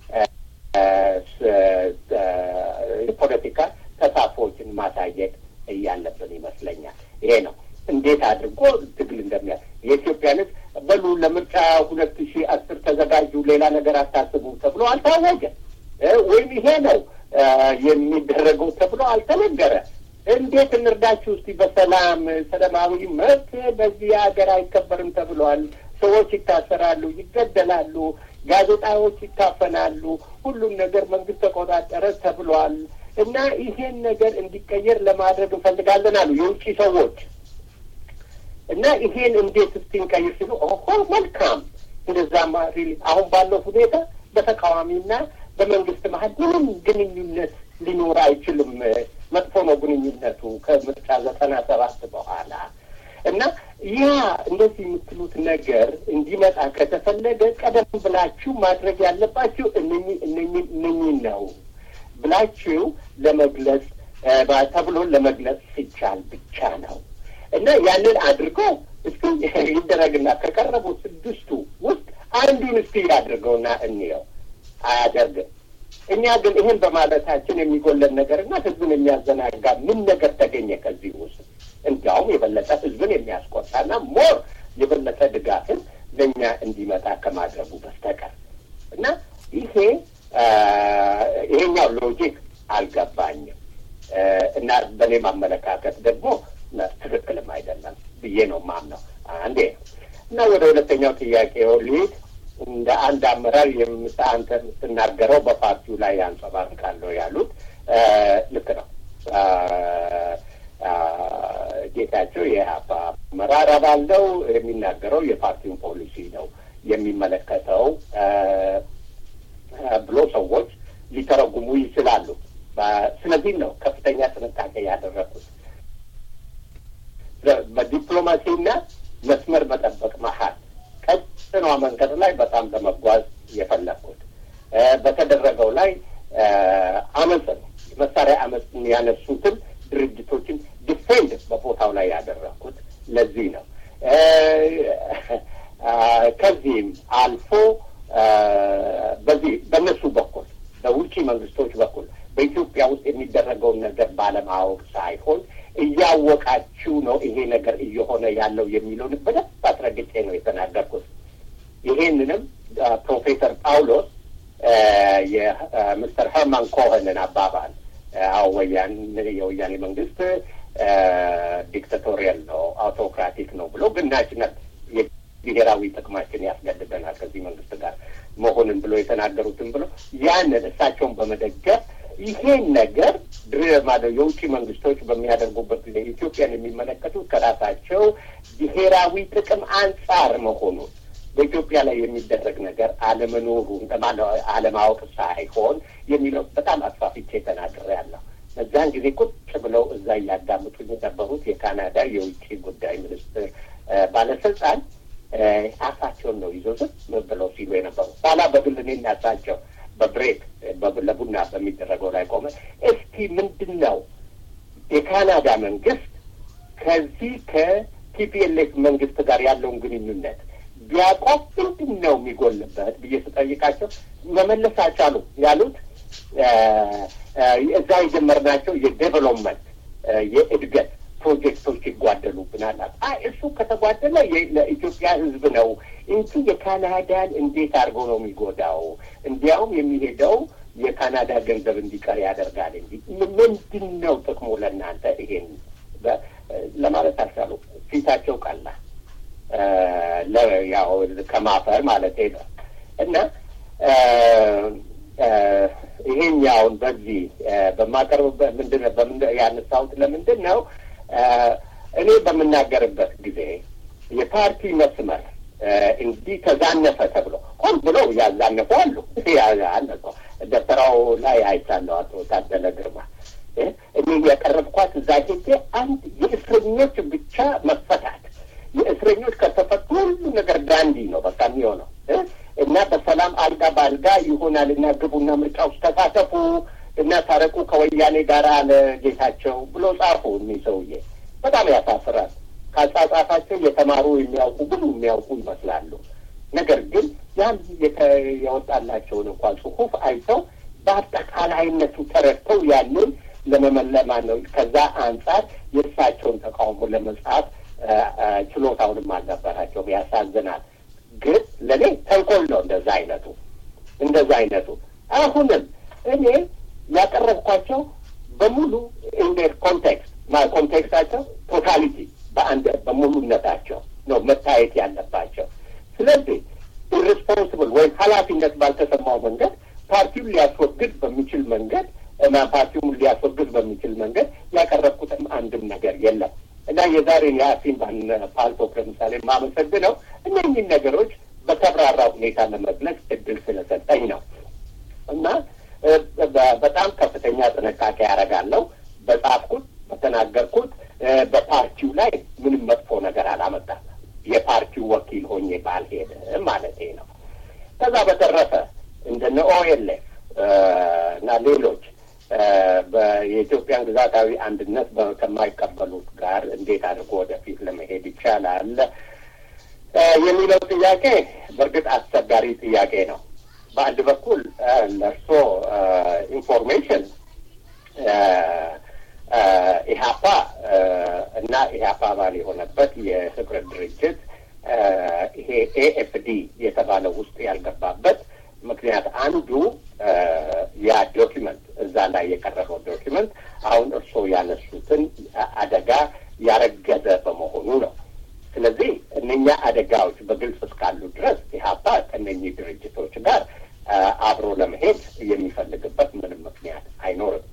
የፖለቲካ ተሳትፎችን ማሳየት እያለብን ይመስለኛል። ይሄ ነው እንዴት አድርጎ ትግል እንደሚያ የኢትዮጵያን በሉ ለምርጫ ሁለት ሺህ አስር ተዘጋጁ ሌላ ነገር አታስቡ ተብሎ አልታወጀም። ወይም ይሄ ነው የሚደረገው ተብሎ አልተነገረ። እንዴት እንርዳችሁ እስቲ በሰላም ሰላማዊ መብት በዚህ ሀገር አይከበርም ተብሏል። ሰዎች ይታሰራሉ፣ ይገደላሉ፣ ጋዜጣዎች ይታፈናሉ፣ ሁሉም ነገር መንግስት ተቆጣጠረ ተብሏል እና ይሄን ነገር እንዲቀየር ለማድረግ እንፈልጋለን አሉ የውጭ ሰዎች እና ይሄን እንዴት እስቲ እንቀይር ሲሉ ኦሆ መልካም እንደዛማ ሪሊ አሁን ባለው ሁኔታ በተቃዋሚና በመንግስት መሀል ምንም ግንኙነት ሊኖር አይችልም። መጥፎ ነው ግንኙነቱ ከምርጫ ዘጠና ሰባት በኋላ እና ያ እንደዚህ የምትሉት ነገር እንዲመጣ ከተፈለገ ቀደም ብላችሁ ማድረግ ያለባችሁ እነኚህ እነኚህ እነኚህ ነው ብላችሁ ለመግለጽ ተብሎ ለመግለጽ ሲቻል ብቻ ነው እና ያንን አድርጎ እስኪ ይደረግና ከቀረቡ ስድስቱ ውስጥ አንዱን እስኪ ያድርገውና እንየው። አያደርግም። እኛ ግን ይህን በማለታችን የሚጎለን ነገርና ህዝብን የሚያዘናጋ ምን ነገር ተገኘ ከዚህ ውስጥ? እንዲያውም የበለጠ ህዝብን የሚያስቆጣና ሞር የበለጠ ድጋፍን ለእኛ እንዲመጣ ከማድረጉ በስተቀር እና ይሄ ይሄኛው ሎጂክ አልገባኝም እና በእኔም አመለካከት ደግሞ ትክክልም አይደለም ብዬ ነው የማምነው። አንዴ እና ወደ ሁለተኛው ጥያቄው ልሂድ። እንደ አንድ አመራር የምታንተ የምትናገረው በፓርቲው ላይ ያንጸባርቃለሁ ያሉት ልክ ነው። ጌታቸው የኢህአፓ አመራር አባል ነው። የሚናገረው የፓርቲውን ፖሊሲ ነው የሚመለከተው ብሎ ሰዎች ሊተረጉሙ ይችላሉ። ስለዚህ ነው ከፍተኛ ጥንቃቄ ያደረኩት በዲፕሎማሲና መስመር መጠበቅ መሀል ቀጥታ መንገድ ላይ በጣም ለመጓዝ የፈለኩት በተደረገው ላይ አመጽ መሳሪያ አመጽ ያነሱትን ድርጅቶችን ዲፌንድ በቦታው ላይ ያደረኩት ለዚህ ነው። ከዚህም አልፎ በዚህ በእነሱ በኩል በውጭ መንግስቶች በኩል በኢትዮጵያ ውስጥ የሚደረገውን ነገር ባለማወቅ ሳይሆን እያወቃችሁ ነው ይሄ ነገር እየሆነ ያለው የሚለውን በደንብ አስረግጬ ነው የተናገርኩት። ይሄንንም ፕሮፌሰር ጳውሎስ የሚስተር ሄርማን ኮሄንን አባባል አወያን የወያኔ መንግስት ዲክታቶሪያል ነው አውቶክራቲክ ነው ብሎ ግን ናሽናል ብሔራዊ ጥቅማችን ያስገድደናል ከዚህ መንግስት ጋር መሆንን ብሎ የተናገሩትን ብሎ ያንን እሳቸውን በመደገፍ ይሄን ነገር ድረማዶ የውጭ መንግስቶች በሚያደርጉበት ጊዜ ኢትዮጵያን የሚመለከቱት ከራሳቸው ብሔራዊ ጥቅም አንጻር መሆኑን በኢትዮጵያ ላይ የሚደረግ ነገር አለመኖሩን አለማወቅ ሳይሆን የሚለው በጣም አስፋፍቼ ተናግሬያለሁ። በዛን ጊዜ ቁጭ ብለው እዛ እያዳምጡኝ የነበሩት የካናዳ የውጭ ጉዳይ ሚኒስትር ባለስልጣን አፋቸውን ነው ይዞ ዝም ብለው ሲሉ የነበሩ ኋላ በግል እኔ እናሳቸው ምንድን ነው የካናዳ መንግስት ከዚህ ከቲፒኤልኤፍ መንግስት ጋር ያለውን ግንኙነት ቢያቆም ምንድን ነው የሚጎልበት ብዬ ስጠይቃቸው መመለስ አልቻሉ። ያሉት እዛ የጀመርናቸው የዴቨሎፕመንት የእድገት ፕሮጀክቶች ይጓደሉብናል። አይ እሱ ከተጓደለ ለኢትዮጵያ ሕዝብ ነው እንጂ የካናዳን እንዴት አድርጎ ነው የሚጎዳው? እንዲያውም የሚሄደው የካናዳ ገንዘብ እንዲቀር ያደርጋል እንጂ ምንድን ነው ጥቅሙ ለእናንተ? ይሄን ለማለት አልቻሉ። ፊታቸው ቀላ ያው ከማፈር ማለት ነው። እና ይሄኛውን በዚህ በማቀርብበት ምንድን ነው በምን ያነሳሁት ለምንድን ነው እኔ በምናገርበት ጊዜ የፓርቲ መስመር እንዲህ ተዛነፈ ተብሎ ሆን ብሎ ያዛነፉ አሉ። ያዛነፈ ደብተራው ላይ አይቻለሁ። አቶ ታደለ ግርማ እኔ ያቀረብኳት እዛ ሄጄ አንድ የእስረኞች ብቻ መፈታት የእስረኞች ከተፈቱ ሁሉ ነገር ዳንዲ ነው በቃ የሚሆነው እና በሰላም አልጋ በአልጋ ይሆናል እና ግቡና ምርጫ ውስጥ ተሳተፉ እና ታረቁ ከወያኔ ጋር አለ ጌታቸው ብሎ ጻፉ። እኒህ ሰውዬ በጣም ያሳፍራል። ካጻጻፋቸው የተማሩ የሚያውቁ ብዙ የሚያውቁ ይመስላሉ። ነገር ግን ያን የወጣላቸውን እንኳን ጽሑፍ አይተው በአጠቃላይነቱ ተረድተው ያንን ለመመለማ ነው። ከዛ አንጻር የእሳቸውን ተቃውሞ ለመጻፍ ችሎታውንም አልነበራቸውም። ያሳዝናል። ግን ለእኔ ተንኮል ነው እንደዛ አይነቱ እንደዛ አይነቱ አሁንም እኔ ያቀረብኳቸው በሙሉ ኢንዴር ኮንቴክስት ማ ኮንቴክስታቸው ቶታሊቲ በአንድ በሙሉነታቸው ነው መታየት ያለባቸው። ስለዚህ ኢሬስፖንሲብል ወይም ኃላፊነት ባልተሰማው መንገድ ፓርቲውን ሊያስወግድ በሚችል መንገድ እና ፓርቲውን ሊያስወግድ በሚችል መንገድ ያቀረብኩትም አንድም ነገር የለም እና የዛሬን የአሲም ባን ፓልቶክ ለምሳሌ የማመሰግነው እነኚህን ነገሮች በተብራራ ሁኔታ ለመግለጽ እድል ስለሰጠኝ ነው እና በጣም ከፍተኛ ጥንቃቄ ያደርጋለሁ። በጻፍኩት በተናገርኩት በፓርቲው ላይ ምንም መጥፎ ነገር አላመጣም። የፓርቲው ወኪል ሆኜ ባልሄድ ማለቴ ነው። ከዛ በተረፈ እንደነ ኦኤልኤፍ እና ሌሎች የኢትዮጵያን ግዛታዊ አንድነት ከማይቀበሉት ጋር እንዴት አድርጎ ወደፊት ለመሄድ ይቻላል የሚለው ጥያቄ በእርግጥ አስቸጋሪ ጥያቄ ነው። በአንድ በኩል ለእርሶ ኢንፎርሜሽን ኢህአፓ እና ኢህአፓ አባል የሆነበት የህብረት ድርጅት ይሄ ኤኤፍዲ የተባለው ውስጥ ያልገባበት ምክንያት አንዱ ያ ዶኪመንት እዛ ላይ የቀረበው ዶኪመንት አሁን እርስዎ ያነሱትን አደጋ ያረገዘ በመሆኑ ነው። ስለዚህ እነኛ አደጋዎች በግልጽ እስካሉ ድረስ ኢህአፓ ከእነኚህ ድርጅቶች ጋር አብሮ ለመሄድ የሚፈልግበት ምንም ምክንያት አይኖርም።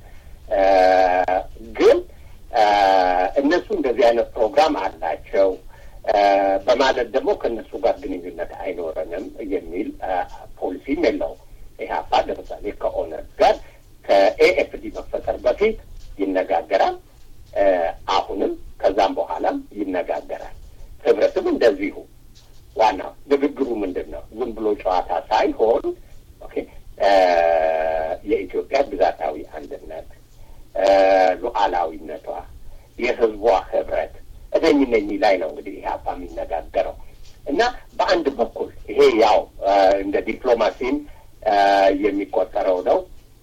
ግን እነሱ እንደዚህ አይነት ፕሮግራም አላቸው በማለት ደግሞ ከእነሱ ጋር ግንኙነት አይኖረንም የሚል ፖሊሲም የለውም። ኢህአፓ ለምሳሌ ከኦነግ ጋር ከኤኤፍዲ መፈጠር በፊት ይነጋገራል፣ አሁንም ከዛም በኋላም ይነጋገራል። ህብረትም እንደዚሁ። ዋናው ንግግሩ ምንድን ነው? ዝም ብሎ ጨዋታ ሳይሆን ኦኬ የኢትዮጵያ ግዛታዊ አንድነት፣ ሉዓላዊነቷ፣ የህዝቧ ህብረት እነኚህ እነኚህ ላይ ነው እንግዲህ ኢህአፓ የሚነጋገረው እና በአንድ በኩል ይሄ ያው እንደ ዲፕሎማሲም የሚቆጠረው ነው።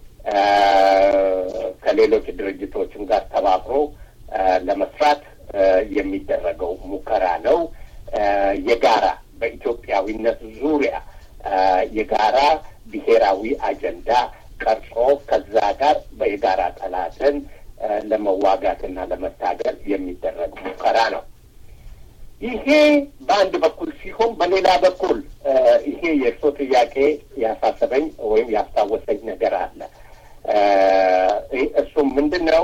ከሌሎች ድርጅቶችም ጋር ተባብሮ ለመስራት የሚደረገው ሙከራ ነው። የጋራ በኢትዮጵያዊነት ዙሪያ የጋራ ብሔራዊ አጀንዳ ቀርጾ ከዛ ጋር በየጋራ ጠላትን ለመዋጋትና ለመታገል የሚደረግ ሙከራ ነው። ይሄ በአንድ በኩል ሲሆን፣ በሌላ በኩል ይሄ የእርሶ ጥያቄ ያሳሰበኝ ወይም ያስታወሰኝ ነገር አለ። እሱም ምንድን ነው?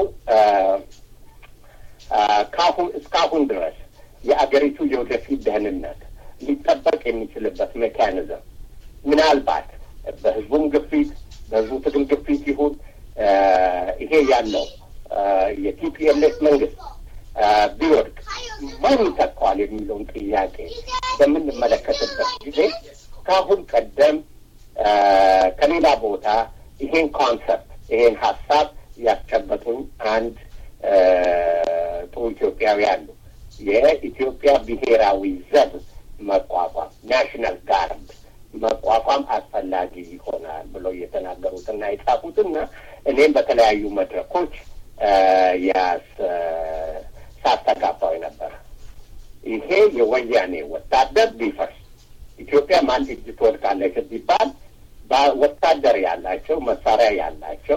ካሁን እስካሁን ድረስ የአገሪቱ የወደፊት ደህንነት ሊጠበቅ የሚችልበት ሜካኒዝም ምናልባት በህዝቡም ግፊት በህዝቡ ትግል ግፊት ይሁን ይሄ ያለው የቲፒኤልኤፍ መንግስት ቢወድቅ ማን ይተካዋል የሚለውን ጥያቄ በምንመለከትበት ጊዜ ከአሁን ቀደም ከሌላ ቦታ ይሄን ኮንሰፕት ይሄን ሀሳብ ያስጨበጡኝ አንድ ጥሩ ኢትዮጵያዊ አሉ። የኢትዮጵያ ብሔራዊ ዘብ መቋቋም ናሽናል ጋርድ መቋቋም አስፈላጊ ይሆናል ብለው የተናገሩትና የጻፉትና እኔም በተለያዩ መድረኮች ያስ ሳስተጋባው ነበር። ይሄ የወያኔ ወታደር ቢፈርስ ኢትዮጵያ ማን እጅ ትወድቃለች ቢባል ወታደር ያላቸው መሳሪያ ያላቸው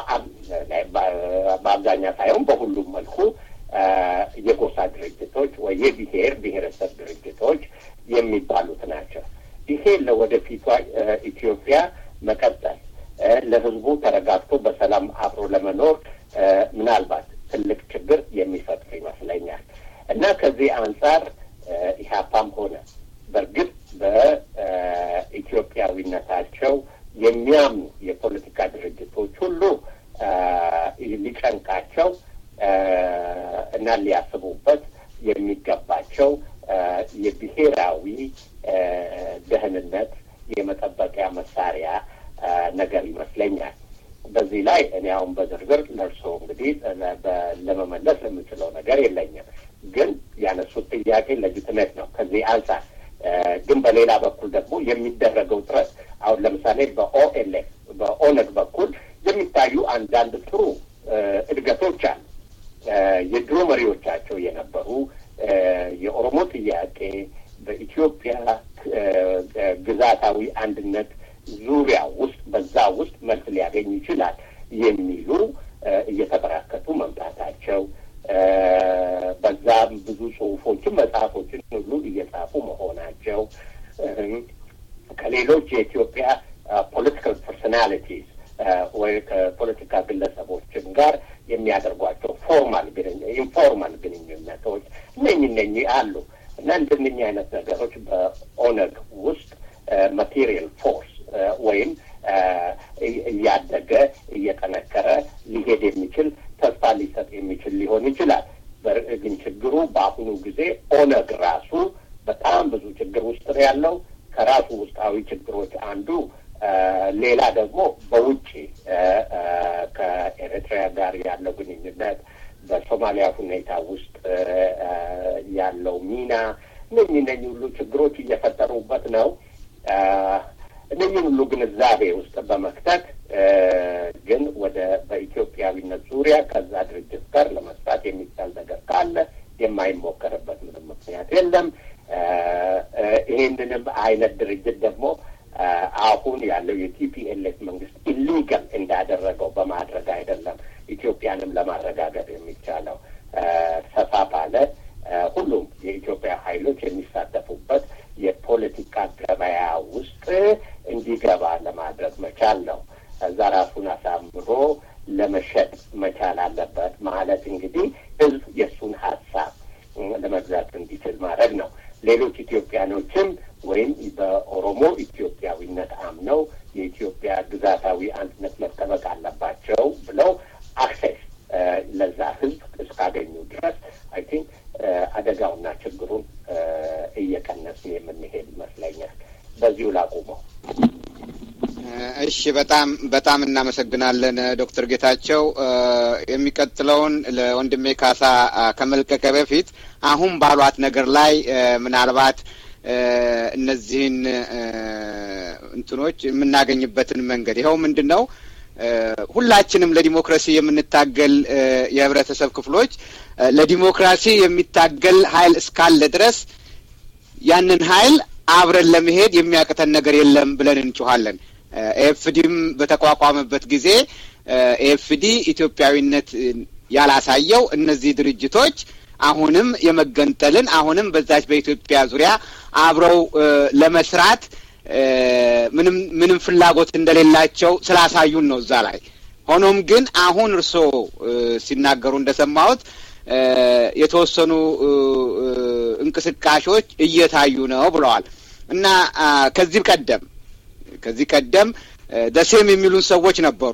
በአብዛኛው ሳይሆን በሁሉም መልኩ የጎሳ ድርጅቶች ወይ የብሔር ብሔረሰብ ድርጅቶች የሚባሉት ናቸው። ይሄ ለወደፊቷ ኢትዮጵያ መቀጠል ለሕዝቡ ተረጋግቶ በሰላም አብሮ ለመኖር ምናልባት ትልቅ ችግር የሚፈጥር ይመስለኛል እና ከዚህ አንጻር ኢህአፓም ሆነ በእርግጥ በኢትዮጵያዊነታቸው የሚያምኑ የፖለቲካ ድርጅቶች ሁሉ ሊጨንቃቸው እና ሊያስቡበት የሚገባቸው የብሔራዊ ደህንነት የመጠበቂያ መሳሪያ ነገር ይመስለኛል። በዚህ ላይ እኔ አሁን በዝርዝር ለእርስዎ እንግዲህ ለመመለስ የምችለው ነገር የለኝም፣ ግን ያነሱት ጥያቄ ለጅትነት ነው። ከዚህ አንጻር ግን በሌላ በኩል ደግሞ የሚደረገው ጥረት አሁን ለምሳሌ በኦኤልኤፍ በኦነግ በኩል የሚታዩ አንዳንድ ጥሩ እድገቶች አሉ። የድሮ መሪዎቻቸው የነበሩ የኦሮሞ ጥያቄ በኢትዮጵያ ግዛታዊ አንድነት ዙሪያ ውስጥ በዛ ውስጥ መልስ ሊያገኝ ይችላል የሚሉ እየተበራከቱ መምጣታቸው በዛም ብዙ ጽሁፎችን መጽሐፎችን ሁሉ እየጻፉ መሆናቸው ከሌሎች የኢትዮጵያ ፖለቲካል ፐርሶናሊቲስ ወይ ከፖለቲካ ግለሰቦችም ጋር የሚያደርጓቸው ፎርማል ኢንፎርማል ግንኙነቶች እነኚህ እነኚህ አሉ እና እንደነኚህ አይነት ነገሮች በኦነግ ውስጥ ማቴሪያል ፎርስ ወይም እያደገ እየጠነከረ ሊሄድ የሚችል ተስፋ ሊሰጥ የሚችል ሊሆን ይችላል። ግን ችግሩ በአሁኑ ጊዜ ኦነግ ራሱ በጣም ብዙ ችግር ውስጥ ነው ያለው። ከራሱ ውስጣዊ ችግሮች አንዱ ሌላ ደግሞ በውጭ ከኤርትራ ጋር ያለው ግንኙነት፣ በሶማሊያ ሁኔታ ውስጥ ያለው ሚና እነኚህ እነኚህ ሁሉ ችግሮች እየፈጠሩበት ነው። እነኚህ ሁሉ ግንዛቤ ውስጥ በመክተት ግን ወደ በኢትዮጵያዊነት ዙሪያ ከዛ ድርጅት ጋር ለመስራት የሚቻል ነገር ካለ የማይሞከርበት ምንም ምክንያት የለም። ይሄንንም አይነት ድርጅት ደግሞ አሁን ያለው የቲፒኤልኤፍ መንግስት ኢሊጋል እንዳደረገው በማድረግ አይደለም ኢትዮጵያንም ለማረጋገጥ የሚቻለው ሰፋ ባለ ሁሉም የኢትዮጵያ ኃይሎች የሚሳተፉበት የፖለቲካ ገበያ ውስጥ እንዲገባ ለማድረግ መቻል ነው። እዛ ራሱን አሳምሮ ለመሸጥ መቻል አለበት ማለት እንግዲህ ህዝብ የእሱን ሀሳብ ለመግዛት እንዲችል ማድረግ ነው። ሌሎች ኢትዮጵያኖችም ወይም በኦሮሞ ኢትዮጵያዊነት አምነው የኢትዮጵያ ግዛታዊ አንድነት መጠበቅ አለባቸው ብለው አክሴስ ለዛ ህዝብ እስካገኙ ድረስ አይ ቲንክ አደጋውና ችግሩን እየቀነስን የምንሄድ ይመስለኛል። በዚሁ ላቁመው። እሺ፣ በጣም በጣም እናመሰግናለን ዶክተር ጌታቸው። የሚቀጥለውን ለወንድሜ ካሳ ከመልቀቀ በፊት አሁን ባሏት ነገር ላይ ምናልባት እነዚህን እንትኖች የምናገኝበትን መንገድ ይኸው ምንድን ነው ሁላችንም ለዲሞክራሲ የምንታገል የህብረተሰብ ክፍሎች ለዲሞክራሲ የሚታገል ኃይል እስካለ ድረስ ያንን ኃይል አብረን ለመሄድ የሚያቅተን ነገር የለም ብለን እንጮኻለን። ኤፍዲም በተቋቋመበት ጊዜ ኤፍዲ ኢትዮጵያዊነት ያላሳየው እነዚህ ድርጅቶች አሁንም የመገንጠልን አሁንም በዛች በኢትዮጵያ ዙሪያ አብረው ለመስራት ምንም ምንም ፍላጎት እንደሌላቸው ስላሳዩን ነው እዛ ላይ። ሆኖም ግን አሁን እርስዎ ሲናገሩ እንደሰማሁት የተወሰኑ እንቅስቃሴዎች እየታዩ ነው ብለዋል እና ከዚህ ቀደም ከዚህ ቀደም ደሴም የሚሉን ሰዎች ነበሩ።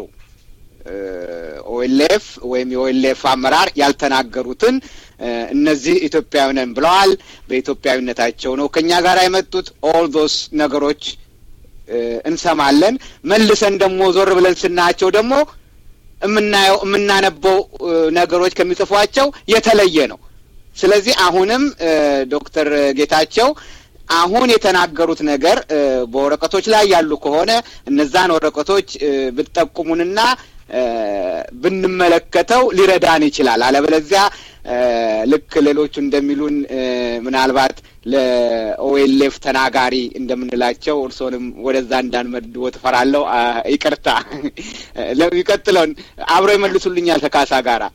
ኦኤልኤፍ ወይም የኦኤልኤፍ አመራር ያልተናገሩትን እነዚህ ኢትዮጵያውያን ብለዋል። በኢትዮጵያዊነታቸው ነው ከኛ ጋር የመጡት። ኦል ዶስ ነገሮች እንሰማለን። መልሰን ደግሞ ዞር ብለን ስናያቸው ደግሞ የምናየው የምናነበው ነገሮች ከሚጽፏቸው የተለየ ነው። ስለዚህ አሁንም ዶክተር ጌታቸው አሁን የተናገሩት ነገር በወረቀቶች ላይ ያሉ ከሆነ እነዛን ወረቀቶች ብትጠቁሙንና ብንመለከተው ሊረዳን ይችላል። አለበለዚያ ልክ ሌሎቹ እንደሚሉን ምናልባት ለኦኤልኤፍ ተናጋሪ እንደምንላቸው እርሶንም ወደዛ እንዳንመድቦ ተፈራለሁ። ይቅርታ። ለሚቀጥለው አብረው ይመልሱልኛል ከካሳ ጋራ።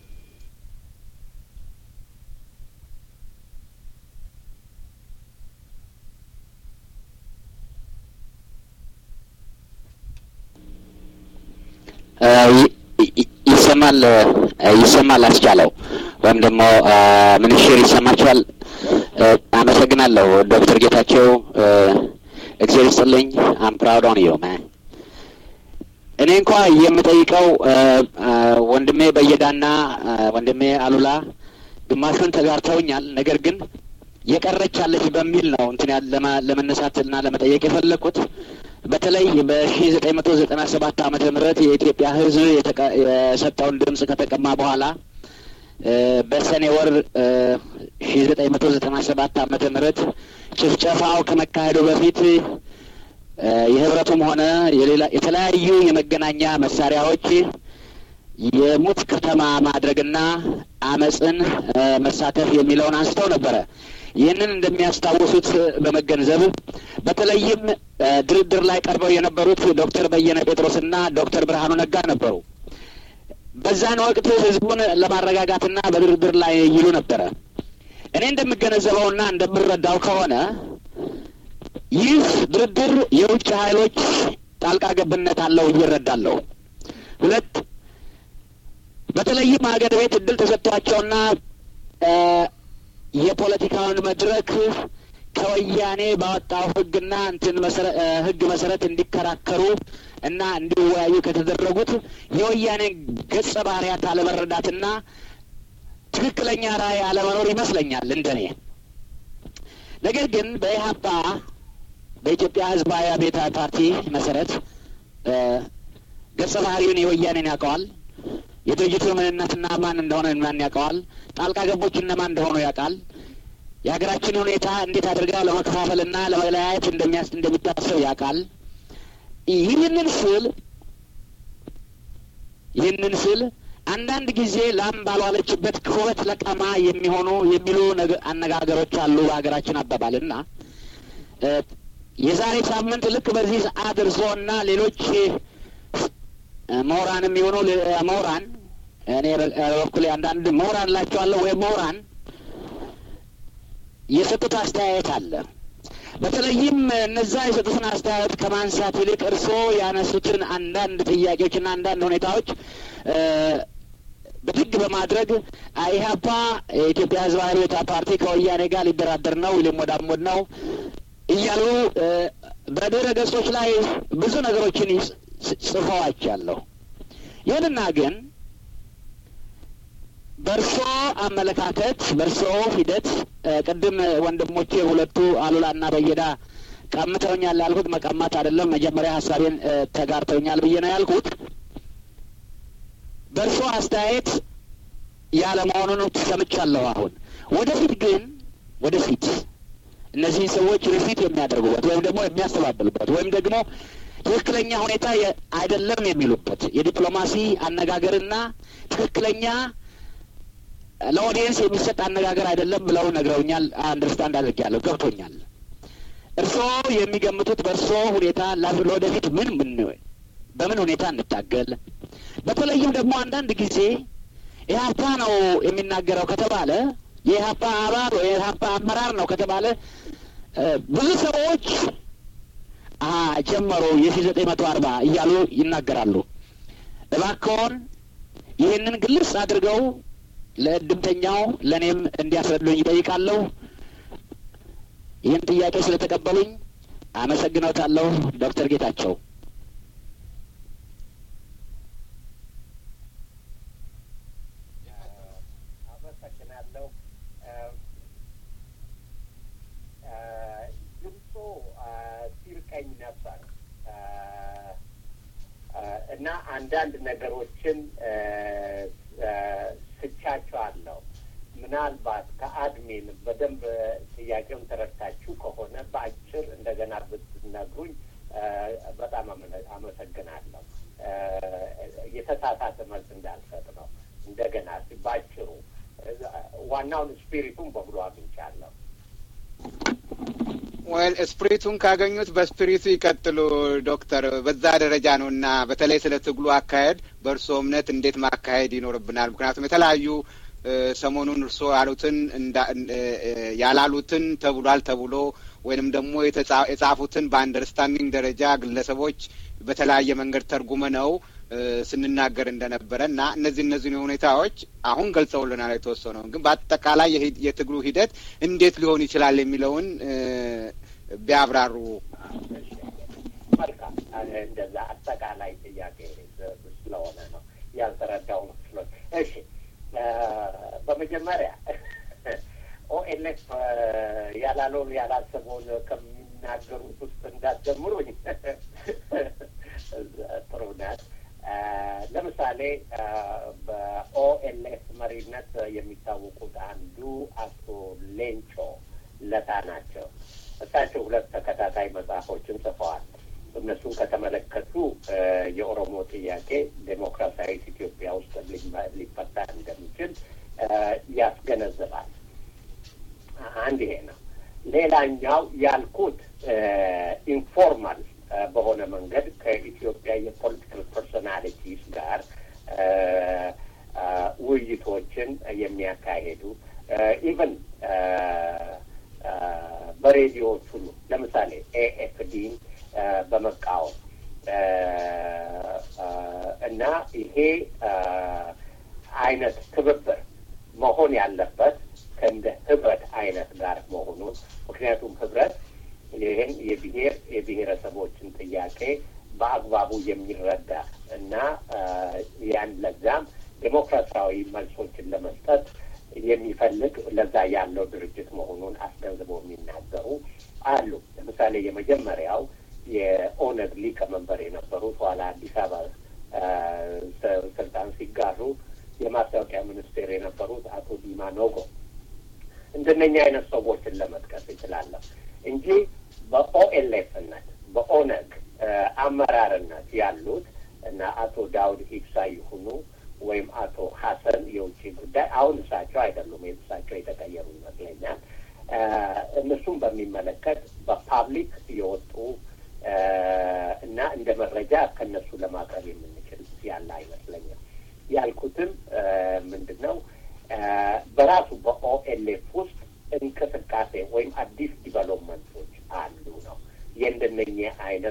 ይሰማል ይሰማል አስቻለው ወይም ደግሞ ምንሽር ይሰማችኋል? አመሰግናለሁ ዶክተር ጌታቸው እግዚአብሔር ይስጥልኝ። አም ፕራውድ ኦን ዩ ማን። እኔ እንኳን የምጠይቀው ወንድሜ በየዳና ወንድሜ አሉላ ግማሹን ተጋርተውኛል። ነገር ግን የቀረቻለች በሚል ነው እንትን ለመነሳትና ለመጠየቅ የፈለኩት። በተለይ በሺህ ዘጠኝ መቶ ዘጠና ሰባት ዓመተ ምህረት የኢትዮጵያ ሕዝብ የሰጠውን ድምጽ ከተቀማ በኋላ በሰኔ ወር ሺህ ዘጠኝ መቶ ዘጠና ሰባት ዓመተ ምህረት ጭፍጨፋው ከመካሄዱ በፊት የህብረቱም ሆነ የሌላ የተለያዩ የመገናኛ መሳሪያዎች የሙት ከተማ ማድረግና አመጽን መሳተፍ የሚለውን አንስተው ነበረ። ይህንን እንደሚያስታውሱት በመገንዘብ በተለይም ድርድር ላይ ቀርበው የነበሩት ዶክተር በየነ ጴጥሮስና ዶክተር ብርሃኑ ነጋ ነበሩ። በዛን ወቅት ህዝቡን ለማረጋጋትና በድርድር ላይ ይሉ ነበረ። እኔ እንደምገነዘበውና እንደምረዳው ከሆነ ይህ ድርድር የውጭ ኃይሎች ጣልቃ ገብነት አለው እየረዳለሁ። ሁለት በተለይም ሀገር ቤት እድል ተሰጥቷቸውና የፖለቲካውን መድረክ ከወያኔ ባወጣው ህግና እንትን መሰረት ህግ መሰረት እንዲከራከሩ እና እንዲወያዩ ከተደረጉት የወያኔ ገጸ ባህሪያት አለመረዳትና ትክክለኛ ራዕይ አለመኖር ይመስለኛል እንደኔ። ነገር ግን በኢህአፓ በኢትዮጵያ ህዝባዊ አብዮታዊ ፓርቲ መሰረት ገጸ ባህሪውን የወያኔን ያውቀዋል። የድርጅቱን ምንነትና ማን እንደሆነ ማን ያውቀዋል። ጣልቃ ገቦች እነማን እንደሆኑ ያውቃል። የሀገራችንን ሁኔታ እንዴት አድርጋ ለመከፋፈልና ለመለያየት እንደሚያስ እንደሚታሰብ ያውቃል። ይህንን ስል ይህንን ስል አንዳንድ ጊዜ ላም ባልዋለችበት ክፉበት ለቀማ የሚሆኑ የሚሉ አነጋገሮች አሉ በሀገራችን አባባልና የዛሬ ሳምንት ልክ በዚህ ሰዓት እርስዎና ሌሎች ምሁራንም የሆኑ ምሁራን እኔ በኩሌ አንዳንድ ምሁራን እላቸዋለሁ ወይ ምሁራን የሰጡት አስተያየት አለ። በተለይም እነዛ የሰጡትን አስተያየት ከማንሳት ይልቅ እርስዎ ያነሱትን አንዳንድ ጥያቄዎችና አንዳንድ ሁኔታዎች ብድግ በማድረግ ኢህአፓ የኢትዮጵያ ህዝባዊ አብዮታዊ ፓርቲ ከወያኔ ጋር ሊደራደር ነው ሊሞዳሞድ ነው እያሉ በድረ ገጾች ላይ ብዙ ነገሮችን ጽፈዋቸዋለሁ። ይሁንና ግን በእርሶ አመለካከት በእርሶ ሂደት ቅድም ወንድሞቼ ሁለቱ አሉላና በየዳ ቀምተውኛል ያልኩት መቀማት አይደለም፣ መጀመሪያ ሀሳቤን ተጋርተውኛል ብዬ ነው ያልኩት። በእርሶ አስተያየት ያለመሆኑን ሰምቻለሁ። አሁን ወደፊት ግን ወደፊት እነዚህ ሰዎች ሪፊት የሚያደርጉበት ወይም ደግሞ የሚያስተባብሉበት ወይም ደግሞ ትክክለኛ ሁኔታ አይደለም የሚሉበት የዲፕሎማሲ አነጋገርና ትክክለኛ ለኦዲየንስ የሚሰጥ አነጋገር አይደለም ብለው ነግረውኛል። አንደርስታንድ አድርጌያለሁ፣ ገብቶኛል። እርስዎ የሚገምቱት በእርሶ ሁኔታ ለወደፊት ምን ምን በምን ሁኔታ እንታገል፣ በተለይም ደግሞ አንዳንድ ጊዜ ኢህአፓ ነው የሚናገረው ከተባለ የኢህአፓ አባል ወይ የኢህአፓ አመራር ነው ከተባለ ብዙ ሰዎች አ ጀመሩ የሺህ ዘጠኝ መቶ አርባ እያሉ ይናገራሉ። እባክዎን ይህንን ግልጽ አድርገው ለእድምተኛው ለእኔም እንዲያስረዱኝ ይጠይቃለሁ። ይህን ጥያቄ ስለተቀበሉኝ አመሰግኖታለሁ ዶክተር ጌታቸው። አመሰግናለሁ። ድምፁ ሲርቀኝ ነበር። እና አንዳንድ ነገሮችን ስቻቸዋለሁ። ምናልባት ከአድሜን በደንብ ጥያቄውን ተረድታችሁ ከሆነ በአጭር እንደገና ብትነግሩኝ በጣም አመሰግናለሁ። የተሳሳተ መልስ እንዳልሰጥ ነው። እንደገና ባጭሩ ዋናውን ስፒሪቱን በሙሉ አግኝቻለሁ። ወል ስፒሪቱን ካገኙት በስፒሪቱ ይቀጥሉ ዶክተር። በዛ ደረጃ ነው እና በተለይ ስለ ትግሉ አካሄድ በእርስዎ እምነት እንዴት ማካሄድ ይኖርብናል? ምክንያቱም የተለያዩ ሰሞኑን እርስዎ ያሉትን ያላሉትን ተብሏል ተብሎ ወይንም ደግሞ የጻፉትን በአንደርስታንዲንግ ደረጃ ግለሰቦች በተለያየ መንገድ ተርጉመ ነው ስንናገር እንደነበረ እና እነዚህ እነዚህ ሁኔታዎች አሁን ገልጸውልናል የተወሰነው። ግን በአጠቃላይ የትግሉ ሂደት እንዴት ሊሆን ይችላል የሚለውን ቢያብራሩ። መልካም። እንደዛ አጠቃላይ ጥያቄ ስለሆነ ነው ያልተረዳው መስሎኝ። እሺ፣ በመጀመሪያ ኦኤልኤፍ ያላለውን ያላሰበውን ከሚናገሩት ውስጥ እንዳትጀምሩኝ። ጥሩ ናት። ለምሳሌ በኦኤልኤፍ መሪነት የሚታወቁት አንዱ አቶ ሌንጮ ለታ ናቸው። እሳቸው ሁለት ተከታታይ መጽሐፎችን ጽፈዋል። እነሱን ከተመለከቱ የኦሮሞ ጥያቄ ዴሞክራሲያዊት ኢትዮጵያ ውስጥ ሊፈታ እንደሚችል ያስገነዝባል። አንድ ይሄ ነው። ሌላኛው ያልኩት ኢንፎርማል በሆነ መንገድ ከኢትዮጵያ የፖለቲካል ፐርሶናሊቲስ ጋር ውይይቶችን የሚያካሄዱ ኢቨን በሬዲዮዎች ሁሉ ለምሳሌ ኤኤፍዲን በመቃወም እና ይሄ አይነት ትብብር መሆን ያለበት ከእንደ ህብረት አይነት ጋር መሆኑን ምክንያቱም ህብረት ይህን የብሔር የብሔረሰቦችን ጥያቄ በአግባቡ የሚረዳ እና ያን ለዛም ዴሞክራሲያዊ መልሶችን ለመስጠት የሚፈልግ ለዛ ያለው ድርጅት መሆኑን አስገንዝበው የሚናገሩ አሉ። ለምሳሌ የመጀመሪያው የኦነግ ሊቀመንበር የነበሩት ኋላ አዲስ አበባ ስልጣን ሲጋሩ የማስታወቂያ ሚኒስቴር የነበሩት አቶ ዲማ ኖጎ እንደነኛ አይነት ሰዎችን ለመጥቀስ ይችላለሁ እንጂ በኦኤልኤፍነት በኦነግ አመራርነት ያሉት እና አቶ ዳውድ ኢብሳ ይሁኑ ወይም አቶ ሀሰን የውጭ ጉዳይ አሁን እሳቸው አይደሉም፣ እሳቸው የተቀየሩ ይመስለኛል። እነሱም በሚመለከት በፓብሊክ የወጡ እና እንደ መረጃ ከነሱ ለማቅረብ የምንችል ያለ አይመስለኛል። ያልኩትም ምንድን ነው በራሱ በኦኤልኤፍ ውስጥ እንቅስቃሴ ወይም አዲስ ዲቨሎፕመንቶች አሉ ነው የእንደነኛ አይነት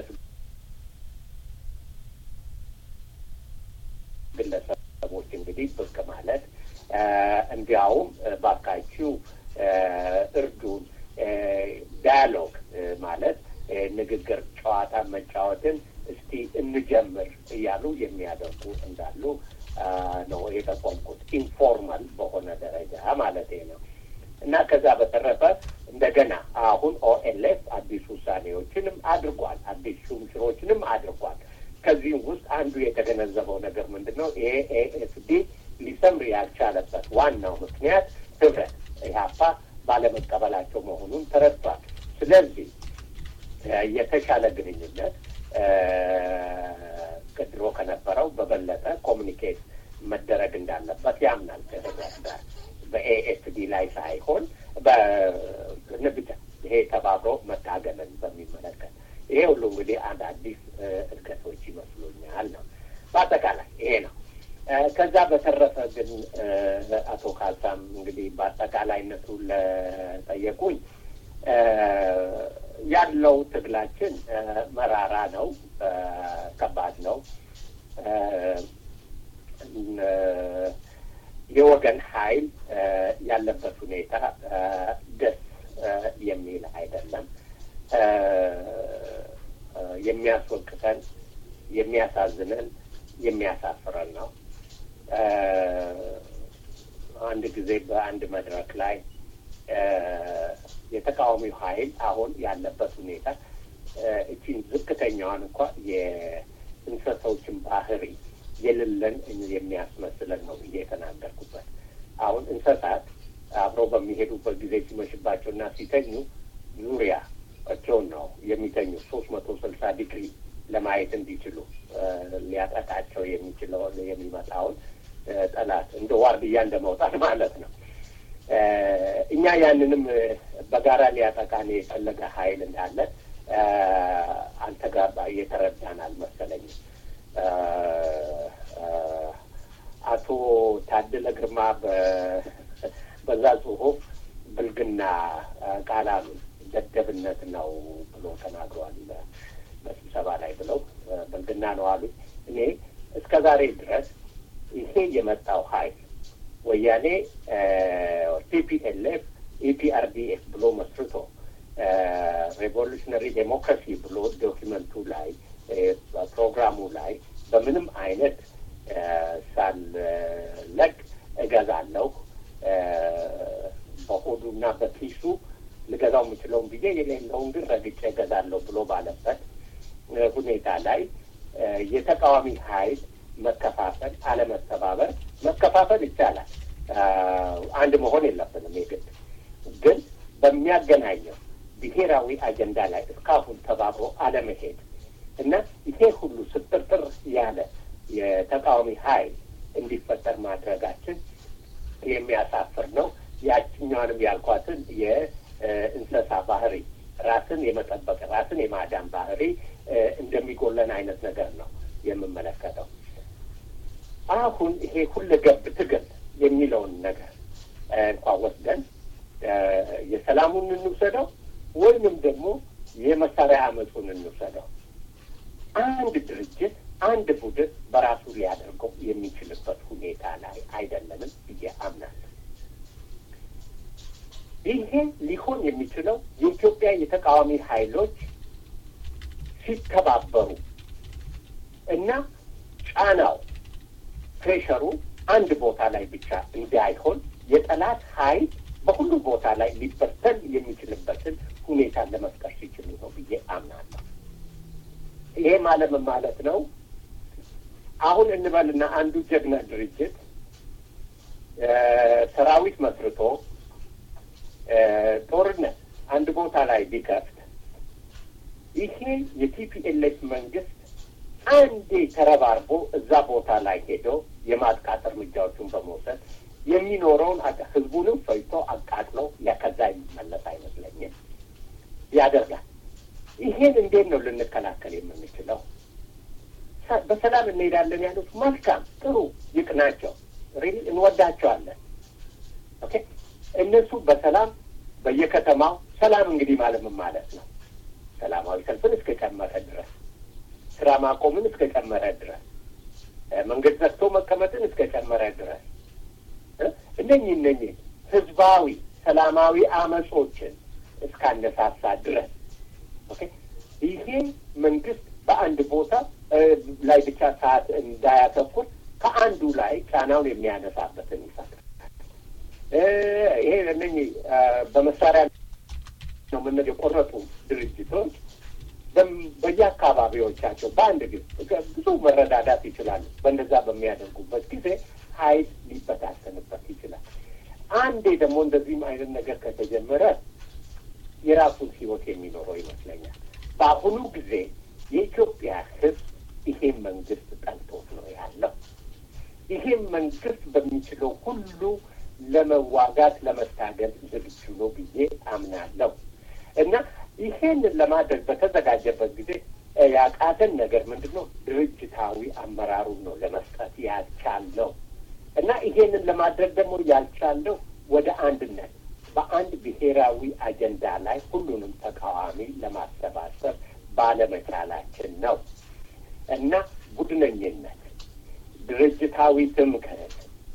ግለሰቦች እንግዲህ ብቅ ማለት እንዲያውም ባካችሁ እርዱን ዳያሎግ ዳያሎግ ማለት ንግግር ጨዋታ መጫወትን እስቲ እንጀምር እያሉ የሚያደርጉ እንዳሉ ነው የጠቆምኩት። ኢንፎርማል በሆነ ደረጃ ማለት ነው። እና ከዛ በተረፈ እንደገና አሁን ኦኤልኤፍ አዲስ ውሳኔዎችንም አድርጓል፣ አዲስ ሹምሽሮችንም አድርጓል። ከዚህም ውስጥ አንዱ የተገነዘበው ነገር ምንድን ነው? ኤኤፍዲ ሊሰምር ያልቻለበት ዋናው ምክንያት ህብረት ኢህአፓ ባለመቀበላቸው መሆኑን ተረድቷል። ስለዚህ የተሻለ ግንኙነት ከድሮ ከነበረው በበለጠ ኮሚኒኬት መደረግ እንዳለበት ያምናል ከህብረት ጋር በኤኤፍዲ ላይ ሳይሆን በንብጫ ይሄ ተባብሮ መታገልን በሚመለከት ይሄ ሁሉ እንግዲህ አንድ አዲስ እድገቶች ይመስሉኛል ነው። በአጠቃላይ ይሄ ነው። ከዛ በተረፈ ግን አቶ ካሳም እንግዲህ በአጠቃላይነቱ ለጠየቁኝ ያለው ትግላችን መራራ ነው፣ ከባድ ነው። የወገን ኃይል ያለበት ሁኔታ ደስ የሚል አይደለም። የሚያስወቅሰን፣ የሚያሳዝነን፣ የሚያሳፍረን ነው። አንድ ጊዜ በአንድ መድረክ ላይ የተቃዋሚው ኃይል አሁን ያለበት ሁኔታ እቺን ዝቅተኛዋን እንኳ እንስሳዎችን ባህሪ የሌለን የሚያስመስለን ነው ብዬ የተናገርኩበት። አሁን እንስሳት አብረው በሚሄዱበት ጊዜ ሲመሽባቸውና ሲተኙ ዙሪያቸውን ነው የሚተኙ ሶስት መቶ ስልሳ ዲግሪ ለማየት እንዲችሉ ሊያጠቃቸው የሚችለውን የሚመጣውን ጠላት እንደ ዋርድያ እንደ መውጣት ማለት ነው። እኛ ያንንም በጋራ ሊያጠቃን የፈለገ ኃይል እንዳለ አንተ ጋር የተረዳን አልመሰለኝም። አቶ ታደለ ግርማ በዛ ጽሁፍ ብልግና ቃላሉን ደደብነት ነው ብሎ ተናግሯል በስብሰባ ላይ ብለው ብልግና ነው አሉ። እኔ እስከ ዛሬ ድረስ ይሄ የመጣው ኃይል ወያኔ ቲፒኤልኤፍ ኢፒአርዲኤፍ ብሎ መስርቶ ሬቮሉሽነሪ ዴሞክራሲ ብሎ ዶኪመንቱ ላይ ፕሮግራሙ ላይ በምንም አይነት ሳልለቅ እገዛለሁ በሆዱና በኪሱ ልገዛው የምችለውን ብዬ የሌለውን ግን ረግጬ እገዛለሁ ብሎ ባለበት ሁኔታ ላይ የተቃዋሚ ኃይል መከፋፈል፣ አለመተባበር፣ መከፋፈል ይቻላል። አንድ መሆን የለብንም የግድ ግን በሚያገናኘው ብሔራዊ አጀንዳ ላይ እስካሁን ተባብሮ አለመሄድ እና ይሄ ሁሉ ስጥርጥር ያለ የተቃዋሚ ኃይል እንዲፈጠር ማድረጋችን የሚያሳፍር ነው። ያችኛዋንም ያልኳትን የእንስሳ ባህሪ ራስን የመጠበቅ ራስን የማዳን ባህሪ እንደሚጎለን አይነት ነገር ነው የምመለከተው። አሁን ይሄ ሁለገብ ትግል የሚለውን ነገር እንኳን ወስደን የሰላሙን እንውሰደው ወይንም ደግሞ የመሳሪያ አመፁን እንውሰደው፣ አንድ ድርጅት አንድ ቡድን በራሱ ሊያደርገው የሚችልበት ሁኔታ ላይ አይደለንም ብዬ አምናለሁ። ይሄ ሊሆን የሚችለው የኢትዮጵያ የተቃዋሚ ኃይሎች ሲተባበሩ እና ጫናው ፕሬሸሩ አንድ ቦታ ላይ ብቻ እንዳይሆን የጠላት ኃይል በሁሉ ቦታ ላይ ሊበተን የሚችልበትን ሁኔታ ለመፍጠር ሲችሉ ነው ብዬ አምናለሁ። ይሄ ማለት ምን ማለት ነው? አሁን እንበልና አንዱ ጀግና ድርጅት ሰራዊት መስርቶ ጦርነት አንድ ቦታ ላይ ቢከፍት ይሄ የቲፒኤልኤፍ መንግስት አንዴ ተረባርቦ እዛ ቦታ ላይ ሄዶ የማጥቃት እርምጃዎቹን በመውሰድ የሚኖረውን ህዝቡንም ፈይቶ አቃጥሎ ያከዛ የሚመለስ አይመስለኝም ያደርጋል። ይሄን እንዴት ነው ልንከላከል የምንችለው? በሰላም እንሄዳለን ያሉት መልካም ጥሩ ይቅናቸው፣ ሪሊ እንወዳቸዋለን። ኦኬ እነሱ በሰላም በየከተማው ሰላም እንግዲህ ማለት ምን ማለት ነው? ሰላማዊ ሰልፍን እስከጨመረ ድረስ፣ ስራ ማቆምን እስከጨመረ ድረስ፣ መንገድ ዘግቶ መቀመጥን እስከጨመረ ድረስ እነኚህ እነኚህ ህዝባዊ ሰላማዊ አመጾችን እስካነሳሳ ድረስ ኦኬ ይሄ መንግስት በአንድ ቦታ ላይ ብቻ ሰዓት እንዳያተኩር ከአንዱ ላይ ጫናውን የሚያነሳበትን ይፈጥራል። ይሄ እነኚህ በመሳሪያ ነው ምን የቆረጡ ድርጅቶች በየአካባቢዎቻቸው በአንድ ጊዜ ብዙ መረዳዳት ይችላሉ። በእንደዛ በሚያደርጉበት ጊዜ ኃይል ሊበታተንበት ይችላል። አንዴ ደግሞ እንደዚህም አይነት ነገር ከተጀመረ የራሱን ህይወት የሚኖረው ይመስለኛል። በአሁኑ ጊዜ የኢትዮጵያ ህዝብ ይሄን መንግስት ጠልቶት ነው ያለው። ይሄን መንግስት በሚችለው ሁሉ ለመዋጋት ለመታገል ዝግጁ ነው ብዬ አምናለሁ እና ይሄን ለማድረግ በተዘጋጀበት ጊዜ ያቃተን ነገር ምንድን ነው? ድርጅታዊ አመራሩን ነው ለመስጠት ያልቻለው እና ይሄንን ለማድረግ ደግሞ ያልቻለው ወደ አንድነት በአንድ ብሔራዊ አጀንዳ ላይ ሁሉንም ተቃዋሚ ለማሰባሰብ ባለመቻላችን ነው እና ቡድነኝነት፣ ድርጅታዊ ትምክህት፣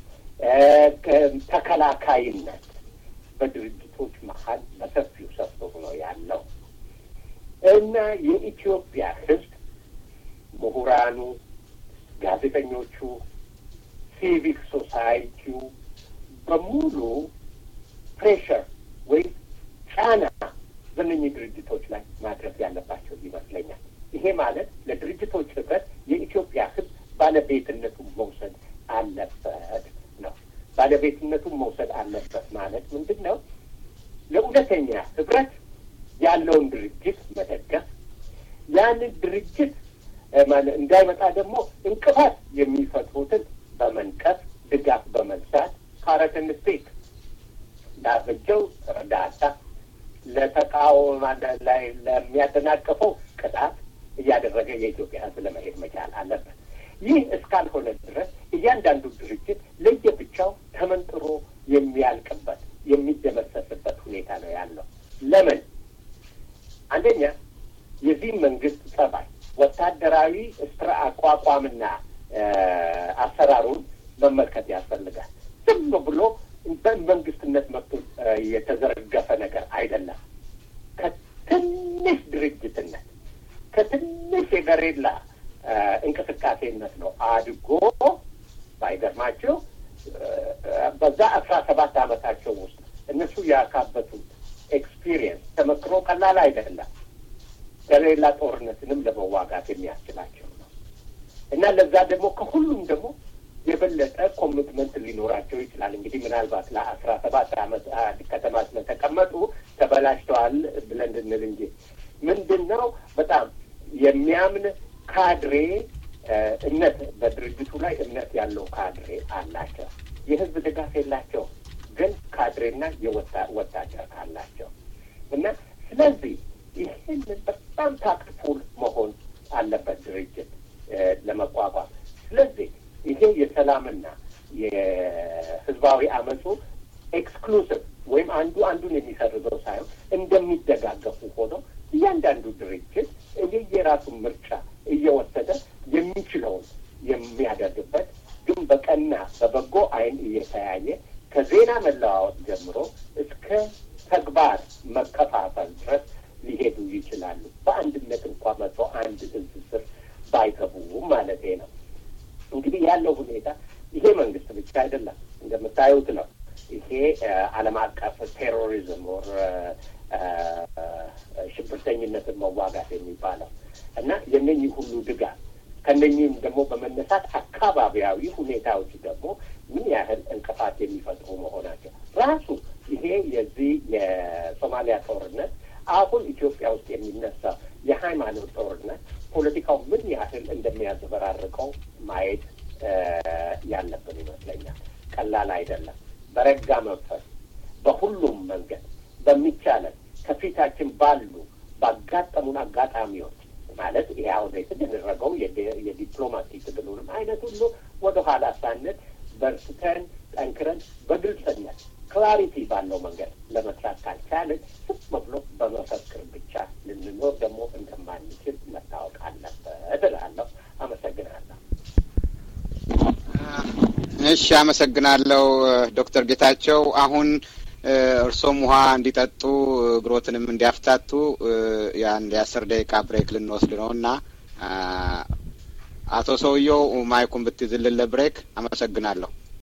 ተከላካይነት በድርጅቶች መሀል በሰፊው ሰፍቶ ነው ያለው እና የኢትዮጵያ ህዝብ ምሁራኑ፣ ጋዜጠኞቹ፣ ሲቪክ ሶሳይቲው በሙሉ ፕሬሸር ወይም ጫና በእነኚህ ድርጅቶች ላይ ማድረግ ያለባቸው ይመስለኛል። ይሄ ማለት ለድርጅቶች ህብረት የኢትዮጵያ ህዝብ ባለቤትነቱን መውሰድ አለበት ነው። ባለቤትነቱን መውሰድ አለበት ማለት ምንድን ነው? ለእውነተኛ ህብረት ያለውን ድርጅት መደገፍ፣ ያንን ድርጅት እንዳይመጣ ደግሞ እንቅፋት የሚፈጥሩትን በመንቀፍ ድጋፍ በመንሳት ካረትን ስቴክ ላበጀው እርዳታ ለተቃውሞ ላይ ለሚያደናቅፈው ቅጣት እያደረገ የኢትዮጵያ ህዝብ ለመሄድ መቻል አለበት። ይህ እስካልሆነ ድረስ እያንዳንዱ ድርጅት ለየብቻው ተመንጥሮ የሚያልቅበት የሚደመሰስበት ሁኔታ ነው ያለው። ለምን? አንደኛ የዚህ መንግስት ጸባይ ወታደራዊ ስትራ አቋቋምና አሰራሩን መመልከት ያስፈልጋል። ዝም ብሎ በመንግስትነት መጥቶ የተዘረገፈ ነገር አይደለም። ከትንሽ ድርጅትነት ከትንሽ የገሬላ እንቅስቃሴነት ነው አድጎ ባይገርማቸው በዛ አስራ ሰባት አመታቸው ውስጥ እነሱ ያካበቱት ኤክስፒሪየንስ ተመክሮ ቀላል አይደለም። ገሬላ ጦርነትንም ለመዋጋት የሚያስችላቸው ነው እና ለዛ ደግሞ ከሁሉም ደግሞ የበለጠ ኮሚትመንት ሊኖራቸው ይችላል። እንግዲህ ምናልባት ለአስራ ሰባት አመት ከተማ ስለተቀመጡ ተበላሽተዋል ብለን እንድንል እንጂ ምንድን ነው በጣም የሚያምን ካድሬ እምነት በድርጅቱ ላይ እምነት ያለው ካድሬ አላቸው። የህዝብ ድጋፍ የላቸው፣ ግን ካድሬና የወታደር አላቸው እና ስለዚህ ይህንን በጣም ታክትፉል መሆን አለበት ድርጅት ለመቋቋም። ስለዚህ ይሄ የሰላምና የህዝባዊ አመፁ ኤክስክሉሲቭ ወይም አንዱ አንዱን የሚሰርዘው ሳይሆን እንደሚደጋገፉ ሆነው እያንዳንዱ ድርጅት የየራሱን ምርጫ እየወሰደ የሚችለውን የሚያደርግበት ግን በቀና በበጎ አይን እየተያየ ከዜና መለዋወጥ ጀምሮ እስከ ተግባር መከፋፈል ድረስ ሊሄዱ ይችላሉ። በአንድነት እንኳን መጥቶ አንድ ህዝብ ስር ባይገቡ ማለቴ ነው። እንግዲህ ያለው ሁኔታ ይሄ መንግስት ብቻ አይደለም፣ እንደምታዩት ነው። ይሄ ዓለም አቀፍ ቴሮሪዝም ወር ሽብርተኝነትን መዋጋት የሚባለው እና የነኚህ ሁሉ ድጋፍ ከነኚህም ደግሞ በመነሳት አካባቢያዊ ሁኔታዎች ደግሞ ምን ያህል እንቅፋት የሚፈጥሩ መሆናቸው ራሱ ይሄ የዚህ የሶማሊያ ጦርነት አሁን ኢትዮጵያ ውስጥ የሚነሳ የሃይማኖት ጦርነት ፖለቲካው ምን ያህል እንደሚያዘበራርቀው ማየት ያለብን ይመስለኛል። ቀላል አይደለም። በረጋ መንፈስ በሁሉም መንገድ በሚቻለን ከፊታችን ባሉ ባጋጠሙን አጋጣሚዎች ማለት ይሄ አሁን የተደረገው የዲፕሎማሲ ትግሉንም አይነት ሁሉ ወደ ኋላ ሳንል በርትተን ጠንክረን በግልጽነት ክላሪቲ ባለው መንገድ ለመስራት ካልቻለን ዝም ብሎ በመፈክር ብቻ ልንኖር ደግሞ እንደማንችል መታወቅ አለበት እላለሁ። አመሰግናለሁ። እሺ፣ አመሰግናለሁ ዶክተር ጌታቸው። አሁን እርሶም ውሃ እንዲጠጡ እግሮትንም እንዲያፍታቱ ያን የአስር ደቂቃ ብሬክ ልንወስድ ነው እና አቶ ሰውየው ማይኩን ብትይዝልን ለብሬክ። አመሰግናለሁ።